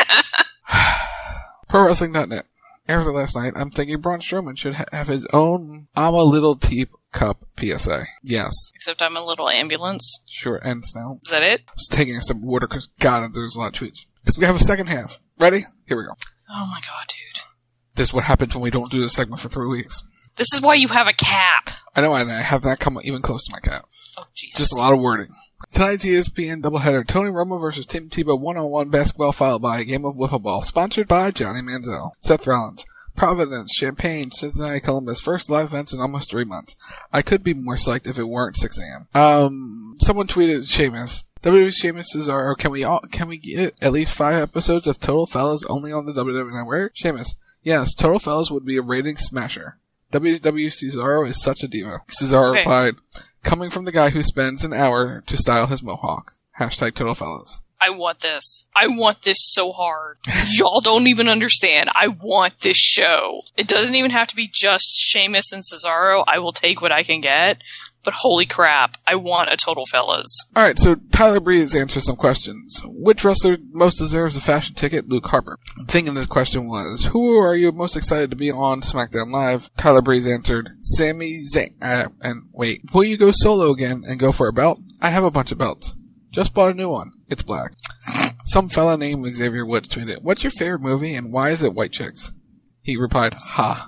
Pro Wrestling dot net. After last night, I'm thinking Braun Strowman should ha- have his own I'm a Little Teacup P S A. Yes. Except I'm a little ambulance. Sure, ends now. Is that it? I was taking a sip of water because, God, there's a lot of tweets. So we have a second half. Ready? Here we go. Oh my god, dude. This is what happens when we don't do the segment for three weeks. This is why you have a cap. I know, and I have not come even close to my cap. Oh, Jesus. Just a lot of wording. Tonight's E S P N doubleheader, Tony Romo versus Tim Tebow one-on-one basketball followed by a game of wiffle ball, sponsored by Johnny Manziel, Seth Rollins, Providence, Champaign, Cincinnati, Columbus, first live events in almost three months. I could be more psyched if it weren't six a.m. Um, someone tweeted Sheamus. W W E Sheamus Cesaro, can we all, can we get at least five episodes of Total Fellas only on the W W E Network? Sheamus, yes, Total Fellas would be a rating smasher. W W E Cesaro is such a diva. Cesaro okay. replied, coming from the guy who spends an hour to style his mohawk. Hashtag Total Fellas. I want this. I want this so hard. Y'all don't even understand. I want this show. It doesn't even have to be just Sheamus and Cesaro. I will take what I can get. But holy crap, I want a Total Fellas. Alright, so Tyler Breeze answers some questions. Which wrestler most deserves a fashion ticket? Luke Harper. The thing in this question was, who are you most excited to be on SmackDown Live? Tyler Breeze answered, Sami Zayn. Uh, and wait, will you go solo again and go for a belt? I have a bunch of belts. Just bought a new one. It's black. Some fella named Xavier Woods tweeted, what's your favorite movie and why is it white chicks? He replied, ha.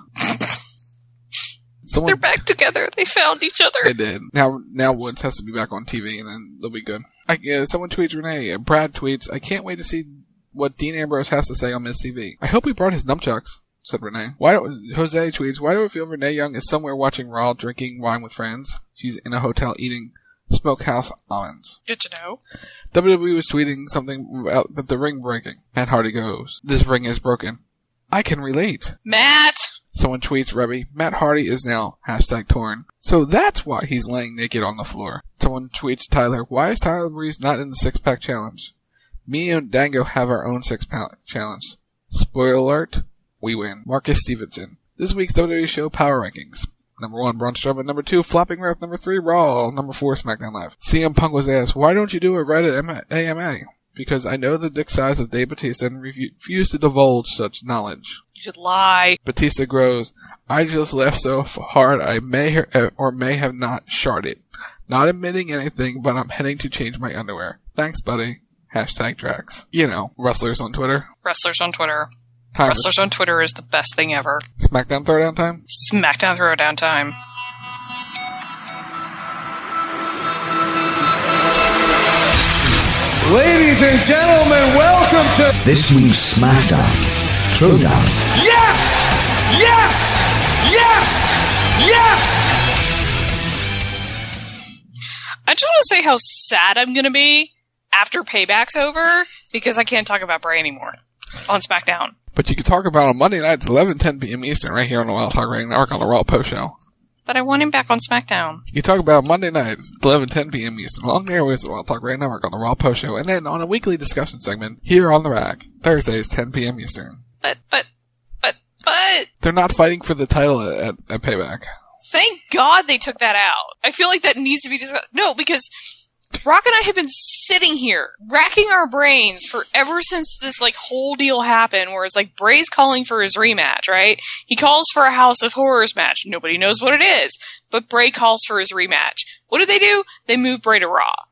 Someone, They're back together. They found each other. They did. Now, now Woods has to be back on T V, and then they'll be good. I, uh, someone tweets Renee. Uh, Brad tweets, I can't wait to see what Dean Ambrose has to say on Miz T V. I hope he brought his nunchucks, said Renee. Why don't, Jose tweets, why do I feel Renee Young is somewhere watching Raw, drinking wine with friends? She's in a hotel eating smokehouse almonds. Good to know. W W E was tweeting something about the ring breaking. Matt Hardy goes, this ring is broken. I can relate. Matt! Someone tweets Rebby, Matt Hardy is now hashtag torn. So that's why he's laying naked on the floor. Someone tweets Tyler, why is Tyler Breeze not in the six-pack challenge? Me and Dango have our own six-pack challenge. Spoiler alert, we win. Marcus Stevenson. This week's W W E show power rankings. Number one, Braun Strowman. Number two, Flopping Ref. Number three, Raw. Number four, SmackDown Live. C M Punk was asked, why don't you do a Reddit A M A? Because I know the dick size of Dave Bautista and refuse to divulge such knowledge. You should lie. Batista grows. I just laughed so hard I may ha- or may have not sharted. Not admitting anything, but I'm heading to change my underwear. Thanks, buddy. Hashtag Drax. You know, wrestlers on Twitter. Wrestlers on Twitter. Time wrestlers on Twitter is the best thing ever. SmackDown Throwdown time? SmackDown Throwdown time. Ladies and gentlemen, welcome to this week's SmackDown Throwdown. Yes! Yes! Yes! Yes! I just want to say how sad I'm going to be after Payback's over because I can't talk about Bray anymore on SmackDown. But you can talk about it on Monday nights, eleven ten p.m. Eastern, right here on the Wild Talk Radio Network on the Raw Post Show. But I want him back on SmackDown. You can talk about Monday nights, eleven ten p.m. Eastern, along the airways of the Wild Talk Radio Network on the Raw Post Show, and then on a weekly discussion segment here on the Rack, Thursdays, ten p.m. Eastern. But, but, but, but... They're not fighting for the title at, at, at Payback. Thank God they took that out. I feel like that needs to be discussed. No, because Brock and I have been sitting here, racking our brains for ever since this, like, whole deal happened, where it's like, Bray's calling for his rematch, right? He calls for a House of Horrors match. Nobody knows what it is. But Bray calls for his rematch. What did they do? They moved Bray to Raw.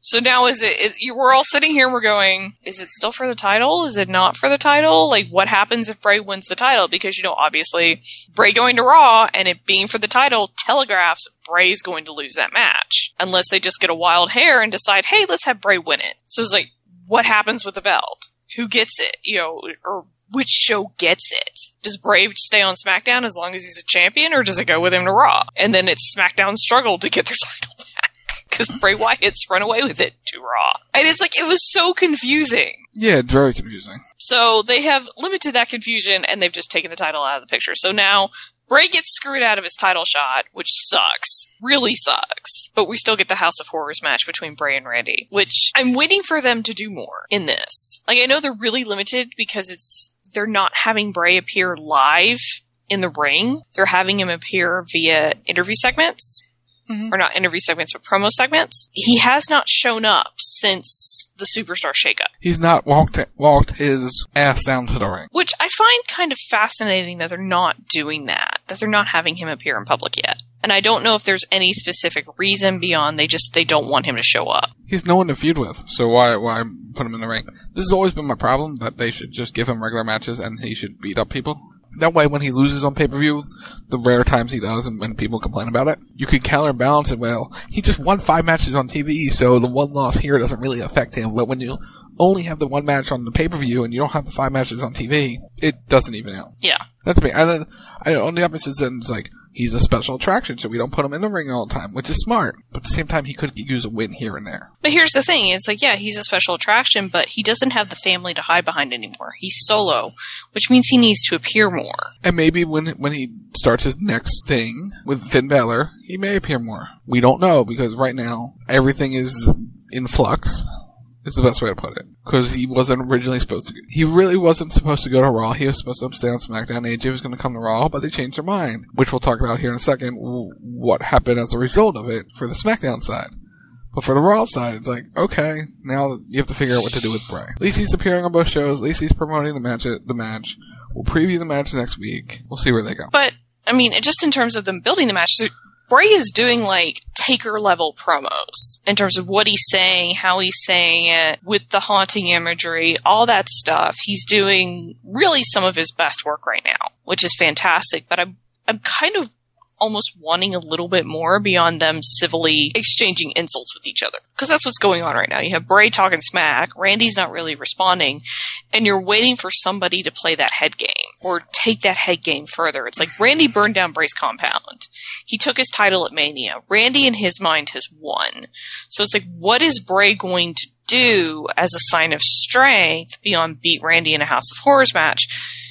So now is it, is, you, we're all sitting here and we're going, is it still for the title? Is it not for the title? Like, what happens if Bray wins the title? Because, you know, obviously, Bray going to Raw and it being for the title telegraphs Bray's going to lose that match. Unless they just get a wild hair and decide, hey, let's have Bray win it. So it's like, what happens with the belt? Who gets it? You know, or which show gets it? Does Bray stay on SmackDown as long as he's a champion, or does it go with him to Raw? And then it's SmackDown's struggle to get their title back. Because Bray Wyatt's run away with it to Raw. And it's like, it was so confusing. Yeah, very confusing. So they have limited that confusion, and they've just taken the title out of the picture. So now, Bray gets screwed out of his title shot, which sucks. Really sucks. But we still get the House of Horrors match between Bray and Randy, which I'm waiting for them to do more in this. Like, I know they're really limited because it's, they're not having Bray appear live in the ring. They're having him appear via interview segments. Mm-hmm. Or not interview segments, but promo segments. He has not shown up since the Superstar Shakeup. He's not walked walked his ass down to the ring. Which I find kind of fascinating that they're not doing that. That they're not having him appear in public yet. And I don't know if there's any specific reason beyond they just, they don't want him to show up. He's no one to feud with, so why why put him in the ring? This has always been my problem, that they should just give him regular matches and he should beat up people. That way, when he loses on pay-per-view, the rare times he does, and when people complain about it, you can counterbalance it. Well, he just won five matches on T V, so the one loss here doesn't really affect him. But when you only have the one match on the pay-per-view and you don't have the five matches on T V, it doesn't even out. Yeah. That's me. And then, I, on the opposite end, it's like, he's a special attraction, so we don't put him in the ring all the time, which is smart. But at the same time, he could use a win here and there. But here's the thing. It's like, yeah, he's a special attraction, but he doesn't have the family to hide behind anymore. He's solo, which means he needs to appear more. And maybe when when he starts his next thing with Finn Balor, he may appear more. We don't know, because right now, everything is in flux. Is the best way to put it. Because he wasn't originally supposed to... He really wasn't supposed to go to Raw. He was supposed to stay on SmackDown. A J was going to come to Raw, but they changed their mind. Which we'll talk about here in a second, what happened as a result of it for the SmackDown side. But for the Raw side, it's like, okay, now you have to figure out what to do with Bray. At least he's appearing on both shows. At least he's promoting the match. The match. We'll preview the match next week. We'll see where they go. But, I mean, just in terms of them building the match... Bray is doing, like, Taker-level promos in terms of what he's saying, how he's saying it, with the haunting imagery, all that stuff. He's doing really some of his best work right now, which is fantastic, but I'm, I'm kind of almost wanting a little bit more beyond them civilly exchanging insults with each other. Because that's what's going on right now. You have Bray talking smack, Randy's not really responding, and you're waiting for somebody to play that head game, or take that head game further. It's like Randy burned down Bray's compound. He took his title at Mania. Randy, in his mind, has won. So it's like, what is Bray going to do as a sign of strength beyond beat Randy in a House of Horrors match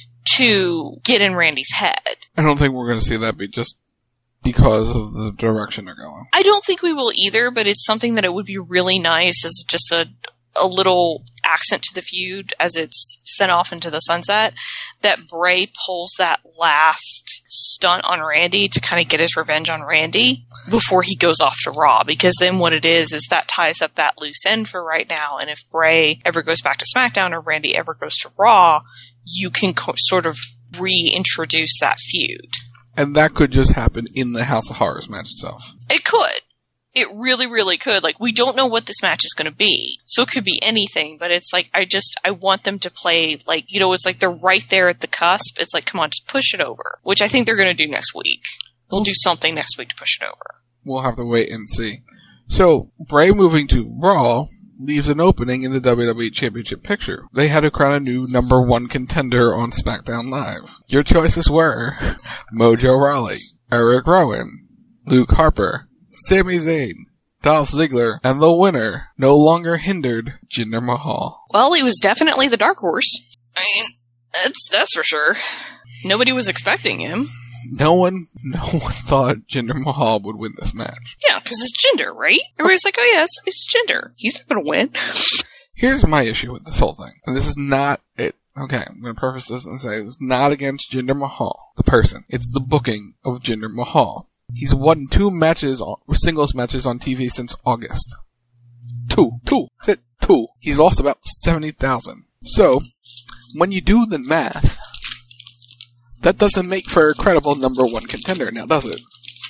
to get in Randy's head? I don't think we're going to see that be just because of the direction they're going. I don't think we will either, but it's something that it would be really nice as just a a little accent to the feud as it's sent off into the sunset, that Bray pulls that last stunt on Randy to kind of get his revenge on Randy before he goes off to Raw, because then what it is is that ties up that loose end for right now, and if Bray ever goes back to SmackDown or Randy ever goes to Raw, you can co- sort of reintroduce that feud. And that could just happen in the House of Horrors match itself. It could. It really, really could. Like, we don't know what this match is going to be. So it could be anything, but it's like, I just, I want them to play, like, you know, it's like they're right there at the cusp. It's like, come on, just push it over. Which I think they're going to do next week. They'll do something next week to push it over. We'll have to wait and see. So, Bray moving to Raw leaves an opening in the W W E Championship picture. They had to crown a new number one contender on SmackDown Live. Your choices were Mojo Rawley, Eric Rowan, Luke Harper, Sami Zayn, Dolph Ziggler, and the winner, no longer hindered, Jinder Mahal. Well, he was definitely the dark horse. I mean, that's, that's for sure. Nobody was expecting him. No one, no one thought Jinder Mahal would win this match. Yeah, because it's Jinder, right? Everybody's like, oh yeah, it's, it's Jinder. He's not going to win. Here's my issue with this whole thing. And this is not it. Okay, I'm going to preface this and say it's not against Jinder Mahal, the person. It's the booking of Jinder Mahal. He's won two matches, singles matches on T V since August. Two. Two. That's it. Two. He's lost about seventy thousand. So, when you do the math, that doesn't make for a credible number one contender now, does it?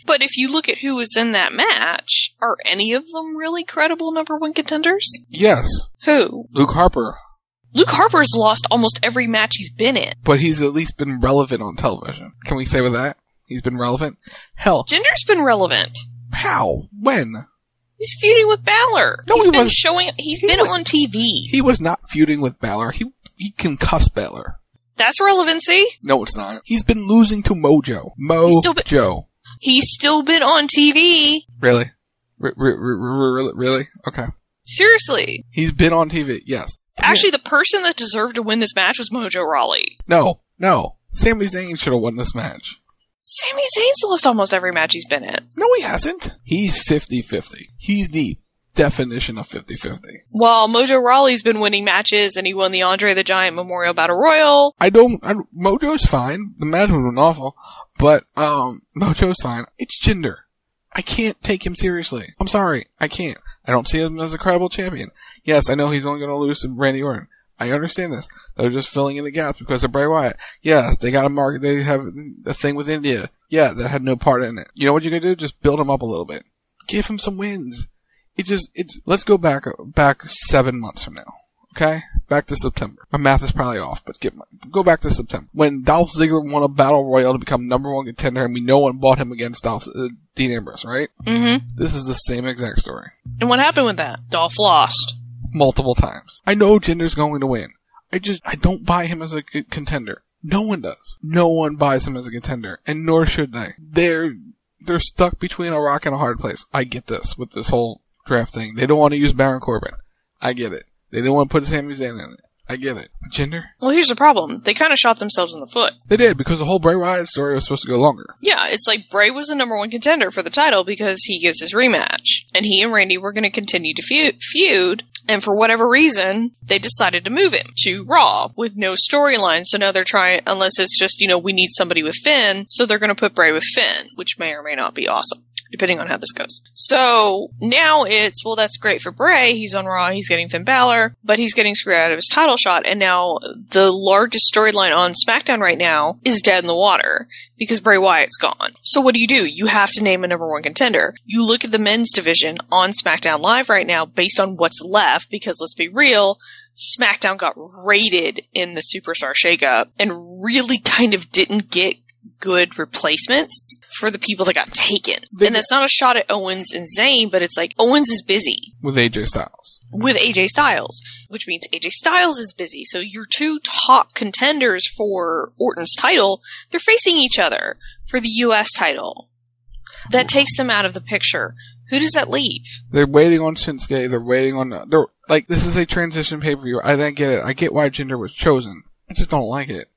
But if you look at who was in that match, are any of them really credible number one contenders? Yes. Who? Luke Harper. Luke Harper's lost almost every match he's been in. But he's at least been relevant on television. Can we say with that? He's been relevant? Hell. Jinder's been relevant. How? When? He's feuding with Balor. No, he's he been wasn't. showing. He's He been was- on T V. He was not feuding with Balor. He he can cuss Balor. That's relevancy. No, it's not. He's been losing to Mojo. He's still been- Mojo. He's still been on T V. Really? R- r- r- r- really? Okay. Seriously. He's been on T V, yes. Actually, the person that deserved to win this match was Mojo Rawley. No, no. Sami Zayn should have won this match. Sami Zayn's lost almost every match he's been in. No, he hasn't. He's fifty-fifty. He's the definition of fifty-fifty. While Mojo Rawley's been winning matches, and he won the Andre the Giant Memorial Battle Royal. I don't, I, Mojo's fine. The match would have been awful. But, um, Mojo's fine. It's Jinder. I can't take him seriously. I'm sorry. I can't. I don't see him as a credible champion. Yes, I know he's only going to lose to Randy Orton. I understand this. They're just filling in the gaps because of Bray Wyatt. Yes, they got a market. They have a thing with India. Yeah, that had no part in it. You know what you can do? Just build him up a little bit. Give him some wins. It just, it's, let's go back, back seven months from now. Okay? Back to September. My math is probably off, but get my, go back to September. When Dolph Ziggler won a battle royal to become number one contender and we no one bought him against Dolph, uh, Dean Ambrose, right? Mm-hmm. This is the same exact story. And what happened with that? Dolph lost. Multiple times. I know Jinder's going to win. I just, I don't buy him as a c- contender. No one does. No one buys him as a contender, and nor should they. They're, they're stuck between a rock and a hard place. I get this with this whole draft thing. They don't want to use Baron Corbin. I get it. They don't want to put Sami Zayn in it. I get it. But Jinder? Well, here's the problem. They kind of shot themselves in the foot. They did, because the whole Bray Wyatt story was supposed to go longer. Yeah, it's like Bray was the number one contender for the title because he gets his rematch. And he and Randy were going to continue to feud, feud. And for whatever reason, they decided to move him to Raw with no storyline. So now they're trying, unless it's just, you know, we need somebody with Finn. So they're going to put Bray with Finn, which may or may not be awesome, depending on how this goes. So now it's, well, that's great for Bray. He's on Raw. He's getting Finn Balor, but he's getting screwed out of his title shot. And now the largest storyline on SmackDown right now is dead in the water because Bray Wyatt's gone. So what do you do? You have to name a number one contender. You look at the men's division on SmackDown Live right now based on what's left, because let's be real, SmackDown got raided in the Superstar shakeup and really kind of didn't get good replacements for the people that got taken. They and that's not a shot at Owens and Zayn, but it's like Owens is busy With A J Styles. with A J Styles, which means A J Styles is busy. So your two top contenders for Orton's title, they're facing each other for the U S title. That takes them out of the picture. Who does that leave? They're waiting on Shinsuke. They're waiting on, they're, like, this is a transition pay-per-view. I don't get it. I get why Jinder was chosen. I just don't like it.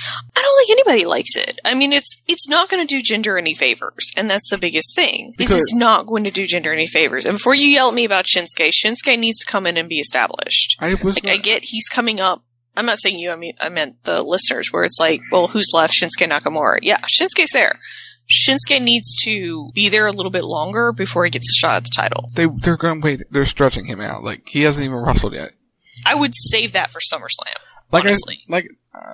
I don't think anybody likes it. I mean, it's it's not going to do Jinder any favors, and that's the biggest thing. Because it's not going to do Jinder any favors. And before you yell at me about Shinsuke, Shinsuke needs to come in and be established. I was like, I get he's coming up. I'm not saying you. I mean, I meant the listeners, where it's like, well, who's left? Shinsuke Nakamura. Yeah, Shinsuke's there. Shinsuke needs to be there a little bit longer before he gets a shot at the title. They, they're going to wait. They're stretching him out. Like, he hasn't even wrestled yet. I would save that for SummerSlam. Like, honestly. I, like, uh,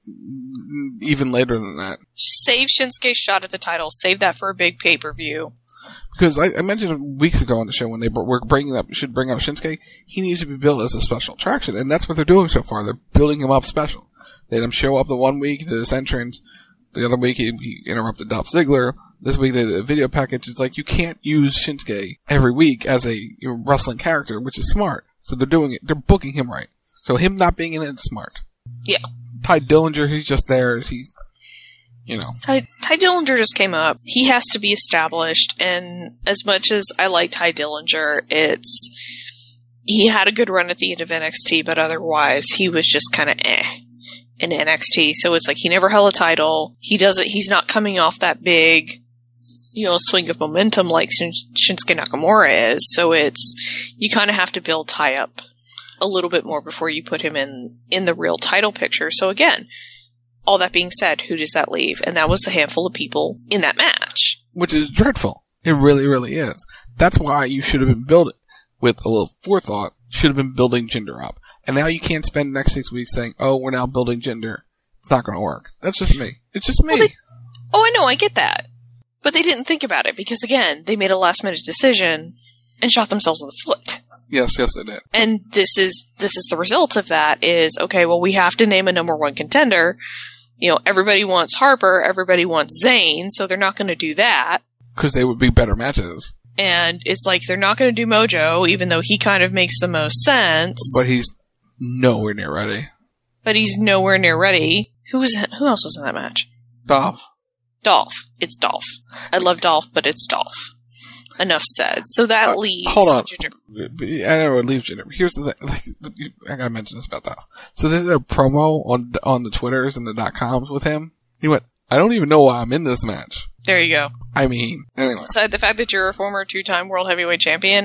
even later than that. Save Shinsuke's shot at the title. Save that for a big pay-per-view. Because I, I mentioned weeks ago on the show when they were bringing up, should bring up Shinsuke, he needs to be built as a special attraction. And that's what they're doing so far. They're building him up special. They had him show up the one week to this entrance. The other week he, he interrupted Dolph Ziggler. This week they did a video package. It's like, you can't use Shinsuke every week as a you know, wrestling character, which is smart. So they're doing it. They're booking him right. So him not being in it is smart. Yeah. Ty Dillinger, he's just there. He's, you know. Ty, Ty Dillinger just came up. He has to be established, and as much as I like Ty Dillinger, it's, he had a good run at the end of N X T, but otherwise he was just kind of eh in N X T. So it's like he never held a title. He doesn't, he's not coming off that big, you know, swing of momentum like Shin, Shinsuke Nakamura is. So it's, you kind of have to build Ty up a little bit more before you put him in, in the real title picture. So again, all that being said, who does that leave? And that was the handful of people in that match. Which is dreadful. It really, really is. That's why you should have been building, with a little forethought, should have been building Jinder up. And now you can't spend the next six weeks saying, oh, we're now building Jinder. It's not going to work. That's just me. It's just me. Well, they, oh, I know, I get that. But they didn't think about it because, again, they made a last-minute decision and shot themselves in the foot. Yes, yes, they did. And this is this is the result of that is, okay, well, we have to name a number one contender. You know, everybody wants Harper, everybody wants Zayn, so they're not going to do that. Because they would be better matches. And it's like, they're not going to do Mojo, even though he kind of makes the most sense. But he's nowhere near ready. But he's nowhere near ready. Who was who else was in that match? Dolph. Dolph. It's Dolph. I love Dolph, but it's Dolph. Enough said. So that uh, leaves Hold on. Ginger. I know it leaves Jinder. Here's the thing. Like, I gotta mention this about Dolph. So there's a promo on on the Twitters and the dot coms with him. He went, I don't even know why I'm in this match. There you go. I mean, anyway. So the fact that you're a former two-time world heavyweight champion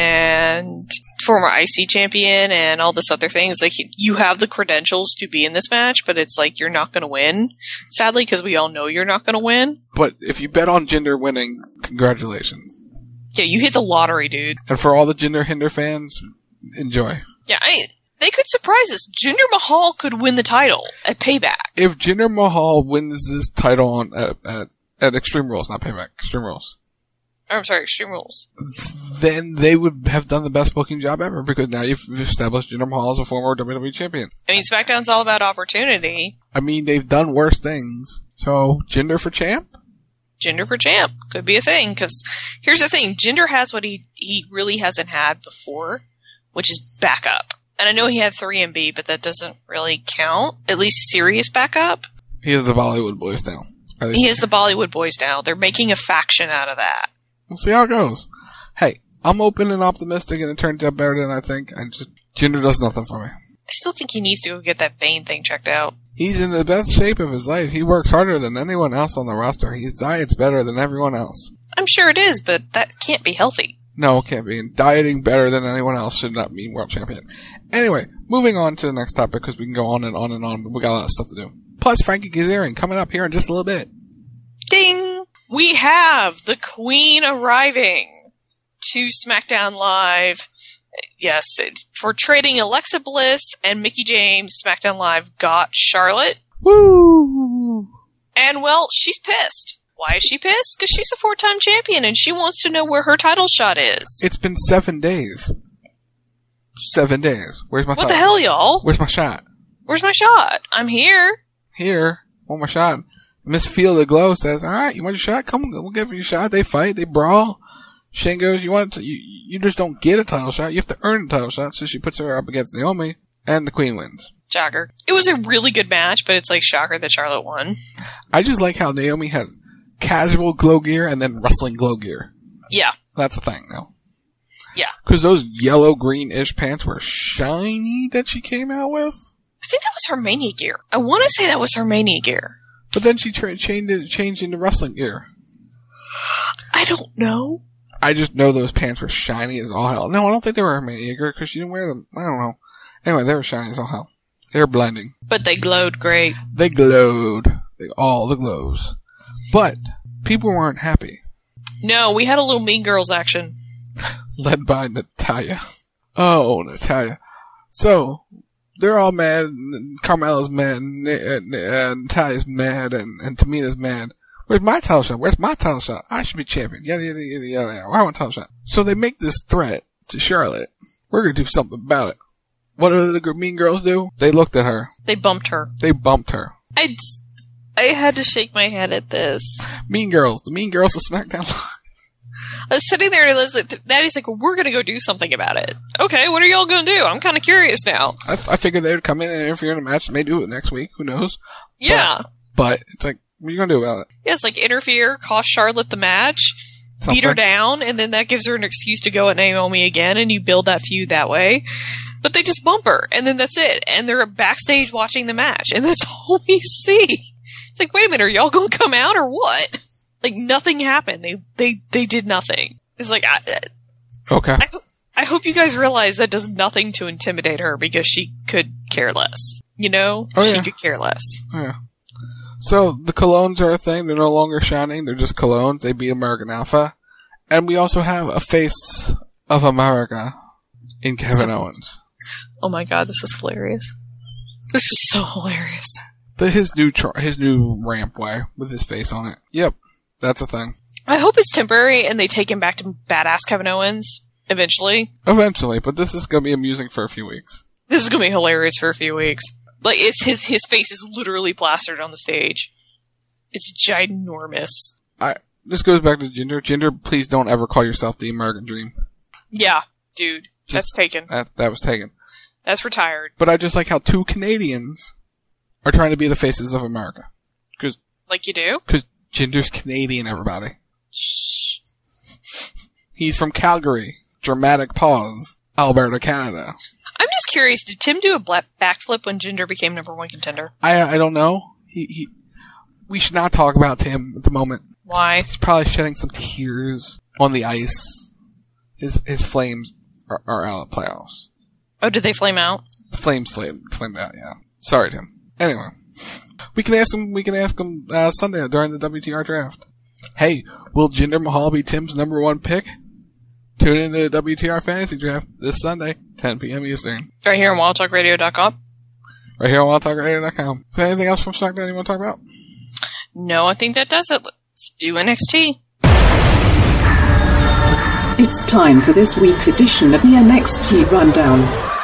and former I C champion and all this other things, like, you have the credentials to be in this match, but it's like, you're not going to win, sadly, because we all know you're not going to win. But if you bet on Jinder winning, congratulations. Yeah, you hit the lottery, dude. And for all the Jinder Hinder fans, enjoy. Yeah, I, they could surprise us. Jinder Mahal could win the title at Payback. If Jinder Mahal wins this title on at, at, at Extreme Rules, not Payback, Extreme Rules. I'm sorry, Extreme Rules. Then they would have done the best booking job ever, because now you've established Jinder Mahal as a former W W E champion. I mean, SmackDown's all about opportunity. I mean, they've done worse things. So, Jinder for champ? Jinder for champ could be a thing, because here's the thing, Jinder has what he, he really hasn't had before, which is backup. And I know he had three M B, but that doesn't really count. At least serious backup. He has the Bollywood Boys now. He has the Bollywood Boys now. They're making a faction out of that. We'll see how it goes. Hey, I'm open and optimistic, and it turns out better than I think. I just Jinder does nothing for me. I still think he needs to go get that vein thing checked out. He's in the best shape of his life. He works harder than anyone else on the roster. His diet's better than everyone else. I'm sure it is, but that can't be healthy. No, it can't be. And dieting better than anyone else should not mean world champion. Anyway, moving on to the next topic, because we can go on and on and on, but we got a lot of stuff to do. Plus, Frankie Kazarian coming up here in just a little bit. Ding! We have the Queen arriving to SmackDown Live. Yes, for trading Alexa Bliss and Mickie James, SmackDown Live got Charlotte. Woo! And, well, she's pissed. Why is she pissed? Because she's a four-time champion, and she wants to know where her title shot is. It's been seven days. Seven days. Where's my What title? the hell, y'all? Where's my shot? Where's my shot? I'm here. Here. Want my shot. Miss Feel the Glow says, alright, you want your shot? Come, we'll give you a shot. They fight, they brawl. Shane goes, you want to, you, you just don't get a title shot. You have to earn a title shot. So she puts her up against Naomi, and the Queen wins. Shocker. It was a really good match, but it's like shocker that Charlotte won. I just like how Naomi has casual glow gear and then wrestling glow gear. Yeah. That's a thing, though. Yeah. Because those yellow-green-ish pants were shiny that she came out with. I think that was her Mania gear. I want to say that was her Mania gear. But then she tra- changed, it, changed into wrestling gear. I don't know. I just know those pants were shiny as all hell. No, I don't think they were her Mania gear because she didn't wear them. I don't know. Anyway, they were shiny as all hell. They were blinding. But they glowed great. They glowed. They, all the glows. But people weren't happy. No, we had a little Mean Girls action. Led by Natalya. Oh, Natalya. So, they're all mad. And Carmella's mad. And, and, and Natalya's mad. And, and Tamina's mad. Where's my title shot? Where's my title shot? I should be champion. Yada, yada, yada, yada, yada. I want a title shot. So they make this threat to Charlotte. We're going to do something about it. What did the Mean Girls do? They looked at her. They bumped her. They bumped her. I just, I had to shake my head at this. Mean Girls. The Mean Girls of SmackDown Live. I was sitting there and I was like, Daddy's like, well, we're going to go do something about it. Okay, what are y'all going to do? I'm kind of curious now. I, I figured they would come in and interfere in the match. They may do it next week. Who knows? Yeah. But, but it's like, what are you going to do about it? Yeah, it's like interfere, cost Charlotte the match, something. Beat her down, and then that gives her an excuse to go at Naomi again, and you build that feud that way. But they just bump her, and then that's it. And they're backstage watching the match, and that's all we see. It's like, wait a minute, are y'all going to come out or what? Like, nothing happened. They they they did nothing. It's like, I, okay. I, I hope you guys realize that does nothing to intimidate her because she could care less. You know? Oh, she yeah. could care less. Oh, yeah. So, the colognes are a thing. They're no longer shining. They're just colognes. They beat American Alpha. And we also have a face of America in Kevin Owens. Oh my god, this was hilarious. This is so hilarious. The, his new char- his new rampway with his face on it. Yep. That's a thing. I hope it's temporary and they take him back to badass Kevin Owens eventually. Eventually, but this is going to be amusing for a few weeks. This is going to be hilarious for a few weeks. Like, it's his his face is literally plastered on the stage. It's ginormous. I This goes back to Jinder. Jinder, please don't ever call yourself the American Dream. Yeah, dude. Just, that's taken. That, that was taken. That's retired. But I just like how two Canadians are trying to be the faces of America. Cause, like you do? Because Jinder's Canadian, everybody. Shh. He's from Calgary. Dramatic pause. Alberta, Canada. I'm just curious, did Tim do a black backflip when Jinder became number one contender? I I don't know. He he. We should not talk about Tim at the moment. Why? He's probably shedding some tears on the ice. His his flames are, are out of the playoffs. Oh, did they flame out? The flames flamed, flamed out, yeah. Sorry, Tim. Anyway. We can ask him, we can ask him, uh, Sunday during the W T R draft. Hey, will Jinder Mahal be Tim's number one pick? Tune in to the W T R Fantasy Draft this Sunday, ten p.m. Eastern. Right here on wild talk radio dot com. Right here on wild talk radio dot com. Is there anything else from SmackDown you want to talk about? No, I think that does it. Let's do N X T. It's time for this week's edition of the N X T Rundown.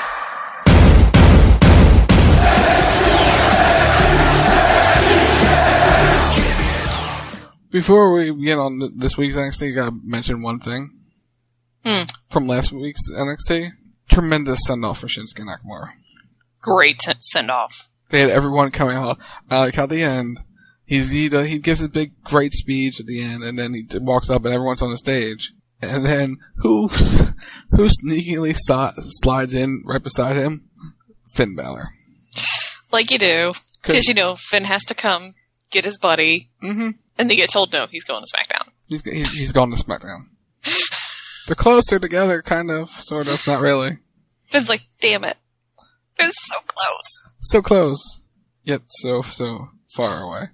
Before we get on this week's N X T, you gotta mention one thing. Hmm. From last week's N X T. Tremendous send-off for Shinsuke Nakamura. Great send-off. They had everyone coming out. I like how at the end, he's, he, he gives a big, great speech at the end, and then he walks up and everyone's on the stage. And then, who, who sneakily slides in right beside him? Finn Balor. Like you do. Because, you know, Finn has to come get his buddy. Mm-hmm. And they get told, no, he's going to SmackDown. He's, he's, he's going to SmackDown. They're closer together, kind of, sort of, not really. Finn's like, damn it. It was so close. So close, yet so, so far away.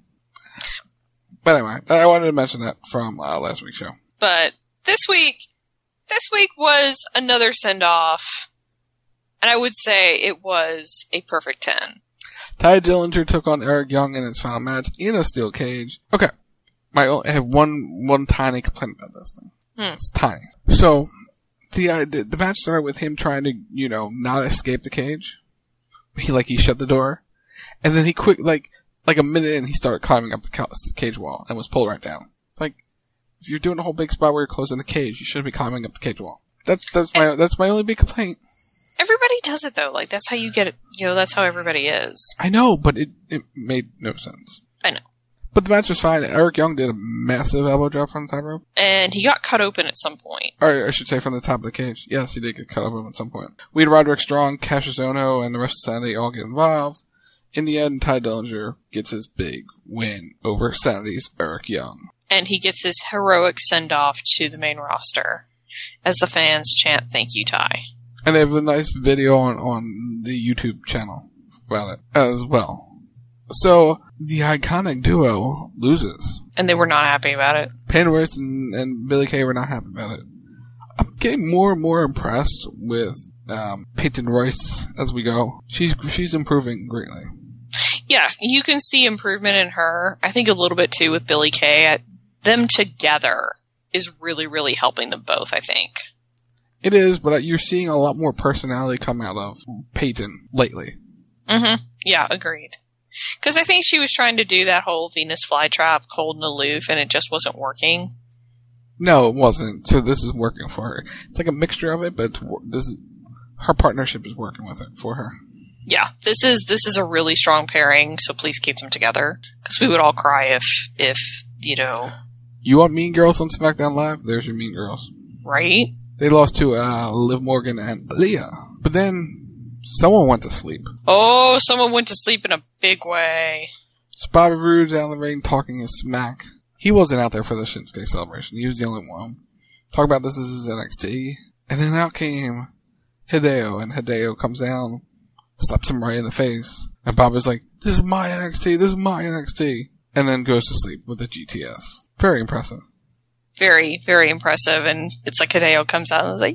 But anyway, I wanted to mention that from uh, last week's show. But this week, this week was another send-off. And I would say it was a perfect ten. Ty Dillinger took on Eric Young in his final match in a steel cage. Okay. My own, I have one, one tiny complaint about this thing. Hmm. It's tiny. So, the, uh, the the match started with him trying to, you know, not escape the cage. He, like, he shut the door. And then he quick, like, like a minute in, he started climbing up the cage wall and was pulled right down. It's like, if you're doing a whole big spot where you're closing the cage, you shouldn't be climbing up the cage wall. That's, that's my, that's my only big complaint. Everybody does it, though. Like, that's how you get it. You know, that's how everybody is. I know, but it, it made no sense. I know. But the match was fine. Eric Young did a massive elbow drop from the top rope. And he got cut open at some point. Or I should say from the top of the cage. Yes, he did get cut open at some point. We had Roderick Strong, Cassius Ohno, and the rest of Sanity all get involved. In the end, Ty Dillinger gets his big win over Sanity's Eric Young. And he gets his heroic send-off to the main roster as the fans chant, "Thank you, Ty." And they have a nice video on, on the YouTube channel about it as well. So, the iconic duo loses. And they were not happy about it. Peyton Royce and, and Billie Kay were not happy about it. I'm getting more and more impressed with um, Peyton Royce as we go. She's she's improving greatly. Yeah, you can see improvement in her. I think a little bit too with Billie Kay. Them together is really, really helping them both, I think. It is, but you're seeing a lot more personality come out of Peyton lately. Mm-hmm. Yeah, agreed. Because I think she was trying to do that whole Venus flytrap, cold and aloof, and it just wasn't working. No, it wasn't. So this is working for her. It's like a mixture of it, but it's, this is, her partnership is working with it for her. Yeah, this is this is a really strong pairing. So please keep them together, because we would all cry if if you know. You want Mean Girls on SmackDown Live? There's your Mean Girls. Right. They lost to uh, Liv Morgan and Leah, but then someone went to sleep. Oh, someone went to sleep in a big way. So Bobby Roode's out in the ring talking his smack. He wasn't out there for the Shinsuke celebration. He was the only one. Talk about this as his N X T. And then out came Hideo, and Hideo comes down, slaps him right in the face. And Bobby's like, "This is my N X T, this is my N X T." And then goes to sleep with the G T S. Very impressive. Very, very impressive. And it's like Hideo comes out and is like,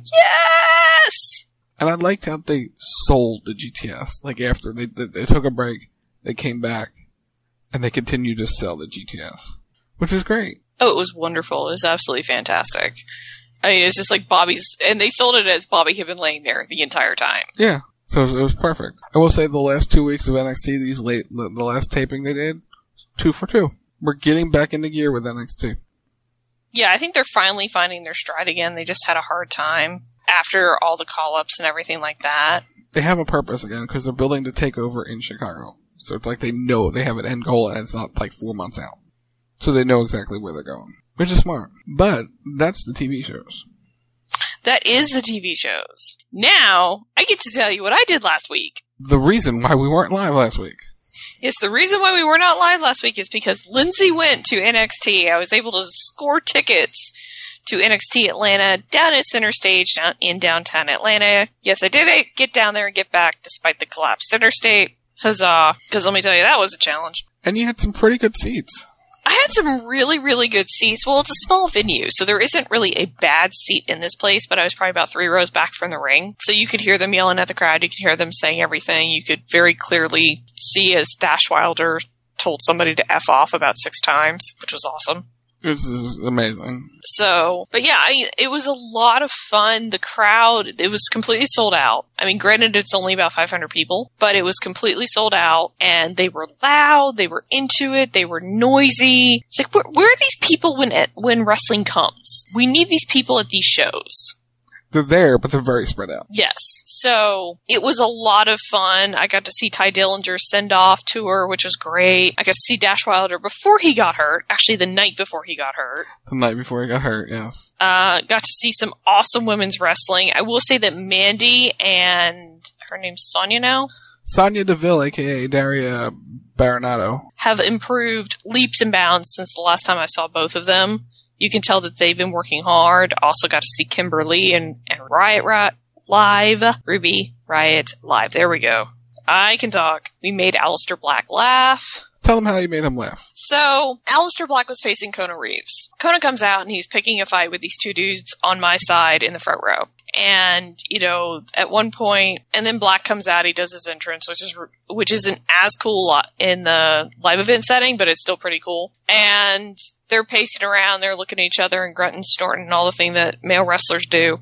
yes! And I liked how they sold the G T S. Like after they, they, they took a break, they came back, and they continued to sell the G T S. Which is great. Oh, it was wonderful. It was absolutely fantastic. I mean, it's just like Bobby's, and they sold it as Bobby had been laying there the entire time. Yeah, so it was, it was perfect. I will say the last two weeks of N X T, these late, the, the last taping they did, two for two. We're getting back into gear with N X T. Yeah, I think they're finally finding their stride again. They just had a hard time after all the call-ups and everything like that. They have a purpose again, because they're building to take over in Chicago. So it's like they know they have an end goal, and it's not like four months out. So they know exactly where they're going. Which is smart. But that's the T V shows. That is the T V shows. Now, I get to tell you what I did last week. The reason why we weren't live last week. Yes, the reason why we were not live last week is because Lindsay went to N X T. I was able to score tickets to N X T Atlanta down at Center Stage down in downtown Atlanta. Yes, I did get down there and get back despite the collapsed interstate. Huzzah. Because let me tell you, that was a challenge. And you had some pretty good seats. I had some really, really good seats. Well, it's a small venue, so there isn't really a bad seat in this place, but I was probably about three rows back from the ring. So you could hear them yelling at the crowd. You could hear them saying everything. You could very clearly see as Dash Wilder told somebody to F off about six times, which was awesome. This is amazing. So, but yeah, I, it was a lot of fun. The crowd, it was completely sold out. I mean, granted, it's only about five hundred people, but it was completely sold out, and they were loud, they were into it, they were noisy. It's like, where, where are these people when it, when wrestling comes? We need these people at these shows. They're there, but they're very spread out. Yes. So, it was a lot of fun. I got to see Ty Dillinger's send-off tour, which was great. I got to see Dash Wilder before he got hurt. Actually, the night before he got hurt. The night before he got hurt, yes. Uh, got to see some awesome women's wrestling. I will say that Mandy and her name's Sonya now? Sonya Deville, a k a. Daria Baronato, have improved leaps and bounds since the last time I saw both of them. You can tell that they've been working hard. Also got to see Kimberly and, and Riot Riot live. Ruby Riot live. There we go. I can talk. We made Aleister Black laugh. Tell them how you made him laugh. So, Aleister Black was facing Kona Reeves. Kona comes out and he's picking a fight with these two dudes on my side in the front row. And, you know, at one point, and then Black comes out, he does his entrance, which is, which isn't as cool in the live event setting, but it's still pretty cool. And they're pacing around, they're looking at each other and grunting, snorting, and all the thing that male wrestlers do.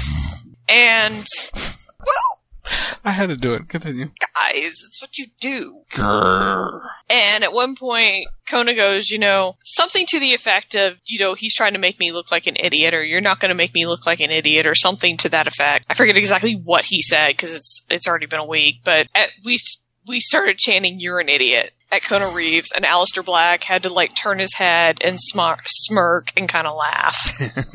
And, well, I had to do it. Continue. Guys, it's what you do. Grrr. And at one point, Kona goes, you know, something to the effect of, you know, he's trying to make me look like an idiot, or you're not going to make me look like an idiot, or something to that effect. I forget exactly what he said, because it's it's already been a week, but at, we we started chanting, "You're an idiot," at Kona Reeves, and Aleister Black had to, like, turn his head and smirk, smirk and kind of laugh.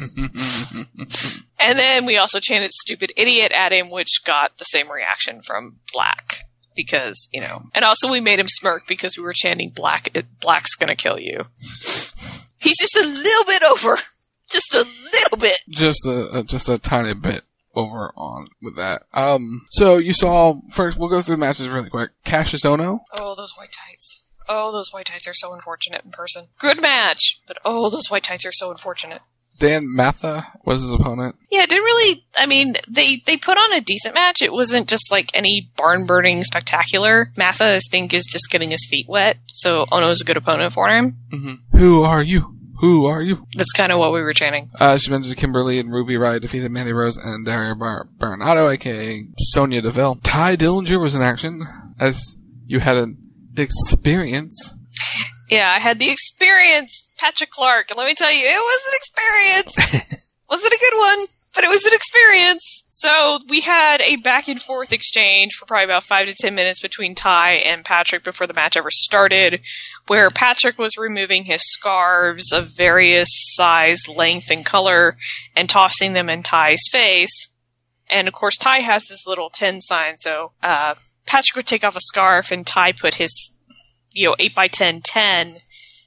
And then we also chanted "stupid idiot" at him, which got the same reaction from Black. Because, you know. And also we made him smirk because we were chanting Black, Black's gonna kill you. He's just a little bit over. Just a little bit. Just a, a just a tiny bit over on with that. Um, so you saw, first, we'll go through the matches really quick. Cassius Ohno. Oh, those white tights. Oh, those white tights are so unfortunate in person. Good match, but oh, those white tights are so unfortunate. Dan Matha was his opponent. Yeah, it didn't really, I mean, they, they put on a decent match. It wasn't just like any barn-burning spectacular. Matha, I think, is just getting his feet wet, so Ohno's a good opponent for him. Mm-hmm. Who are you? Who are you? That's kind of what we were chanting. Uh, she mentioned Kimberly and Ruby Riot defeated Mandy Rose and Daria Bar- Baronato, a k a. Sonya Deville. Ty Dillinger was in action, as you had an experience. Yeah, I had the experience, Patrick Clark, and let me tell you, it was an experience. Wasn't a good one, but it was an experience. So we had a back and forth exchange for probably about five to ten minutes between Ty and Patrick before the match ever started, where Patrick was removing his scarves of various size, length, and color and tossing them in Ty's face. And of course, Ty has this little ten sign, so uh, Patrick would take off a scarf and Ty put his, you know, eight by ten, ten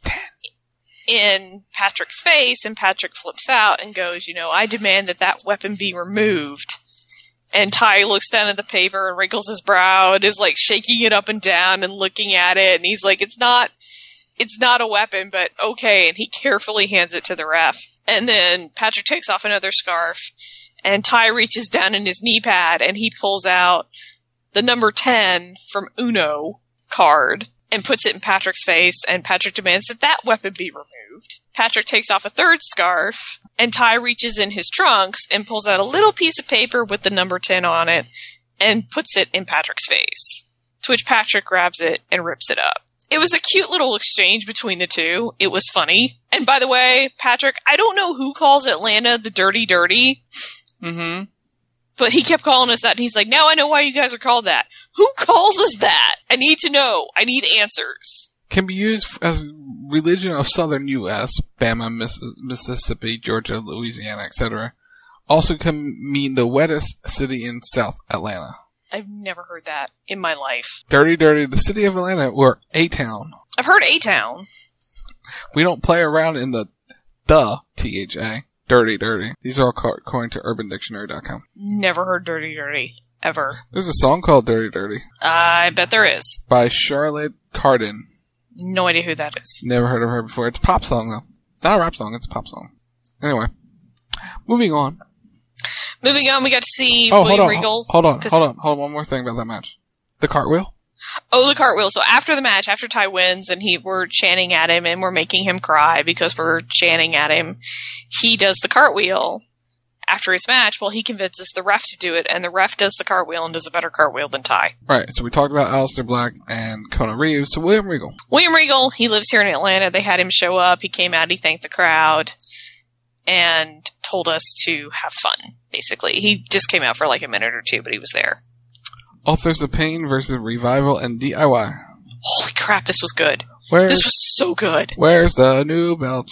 in Patrick's face, and Patrick flips out and goes, you know, I demand that that weapon be removed. And Ty looks down at the paper and wrinkles his brow and is, like, shaking it up and down and looking at it, and he's like, it's not, it's not a weapon, but okay, and he carefully hands it to the ref. And then Patrick takes off another scarf, and Ty reaches down in his knee pad, and he pulls out the number ten from Uno card, and puts it in Patrick's face, and Patrick demands that that weapon be removed. Patrick takes off a third scarf, and Ty reaches in his trunks and pulls out a little piece of paper with the number ten on it and puts it in Patrick's face. To which Patrick grabs it and rips it up. It was a cute little exchange between the two. It was funny. And by the way, Patrick, I don't know who calls Atlanta the Dirty Dirty. Mm-hmm. But he kept calling us that, and he's like, now I know why you guys are called that. Who calls us that? I need to know. I need answers. Can be used as religion of southern U S, Bama, Miss- Mississippi, Georgia, Louisiana, et cetera. Also can mean the wettest city in South Atlanta. I've never heard that in my life. Dirty, dirty, the city of Atlanta, or A-Town. I've heard A-Town. We don't play around in the the T H A. Dirty, dirty. These are all according to urban dictionary dot com. Never heard Dirty Dirty. Ever. There's a song called Dirty Dirty. I bet there is. By Charlotte Cardin. No idea who that is. Never heard of her before. It's a pop song, though. It's not a rap song, it's a pop song. Anyway. Moving on. Moving on, we got to see oh, William hold on, Regal. Hold on, hold on, hold on. One more thing about that match. The cartwheel? Oh, the cartwheel. So after the match, after Ty wins, and he we're chanting at him, and we're making him cry because we're chanting at him, he does the cartwheel. After his match, well, he convinces the ref to do it, and the ref does the cartwheel and does a better cartwheel than Ty. Right, so we talked about Aleister Black and Kona Reeves, so William Regal. William Regal, he lives here in Atlanta. They had him show up. He came out, he thanked the crowd, and told us to have fun, basically. He just came out for like a minute or two, but he was there. Authors of Pain versus Revival and D I Y. Holy crap, this was good. Where's, this was so good. Where's the new belt?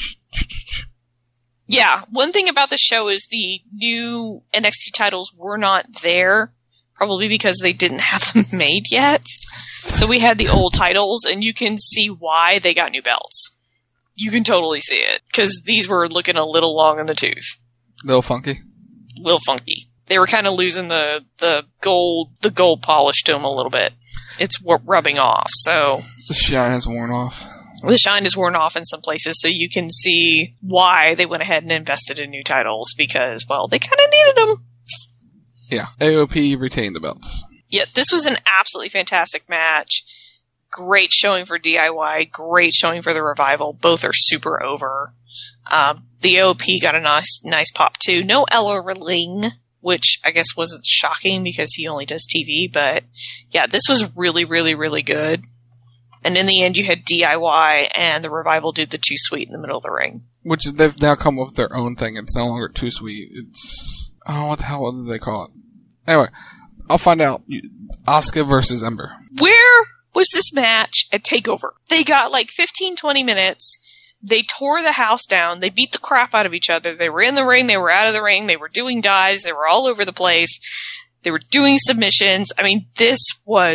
Yeah, one thing about the show is the new N X T titles were not there, probably because they didn't have them made yet. So we had the old titles, and you can see why they got new belts. You can totally see it, because these were looking a little long in the tooth. Little funky? Little funky. They were kind of losing the, the gold the gold polish to them a little bit. It's w- rubbing off, so... The shine has worn off. The shine is worn off in some places, so you can see why they went ahead and invested in new titles, because, well, they kind of needed them. Yeah, A O P retained the belts. Yeah, this was an absolutely fantastic match. Great showing for D I Y, great showing for the Revival. Both are super over. Um, the A O P got a nice nice pop, too. No Ella Ring, which I guess wasn't shocking because he only does T V, but yeah, this was really, really, really good. And in the end, you had D I Y and the Revival did the Too Sweet in the middle of the ring. Which they've now come up with their own thing. It's no longer Too Sweet. It's... Oh, what the hell what did they call it? Anyway, I'll find out. Asuka versus Ember. Where was this match at TakeOver? They got like fifteen, twenty minutes. They tore the house down. They beat the crap out of each other. They were in the ring. They were out of the ring. They were doing dives. They were all over the place. They were doing submissions. I mean, this was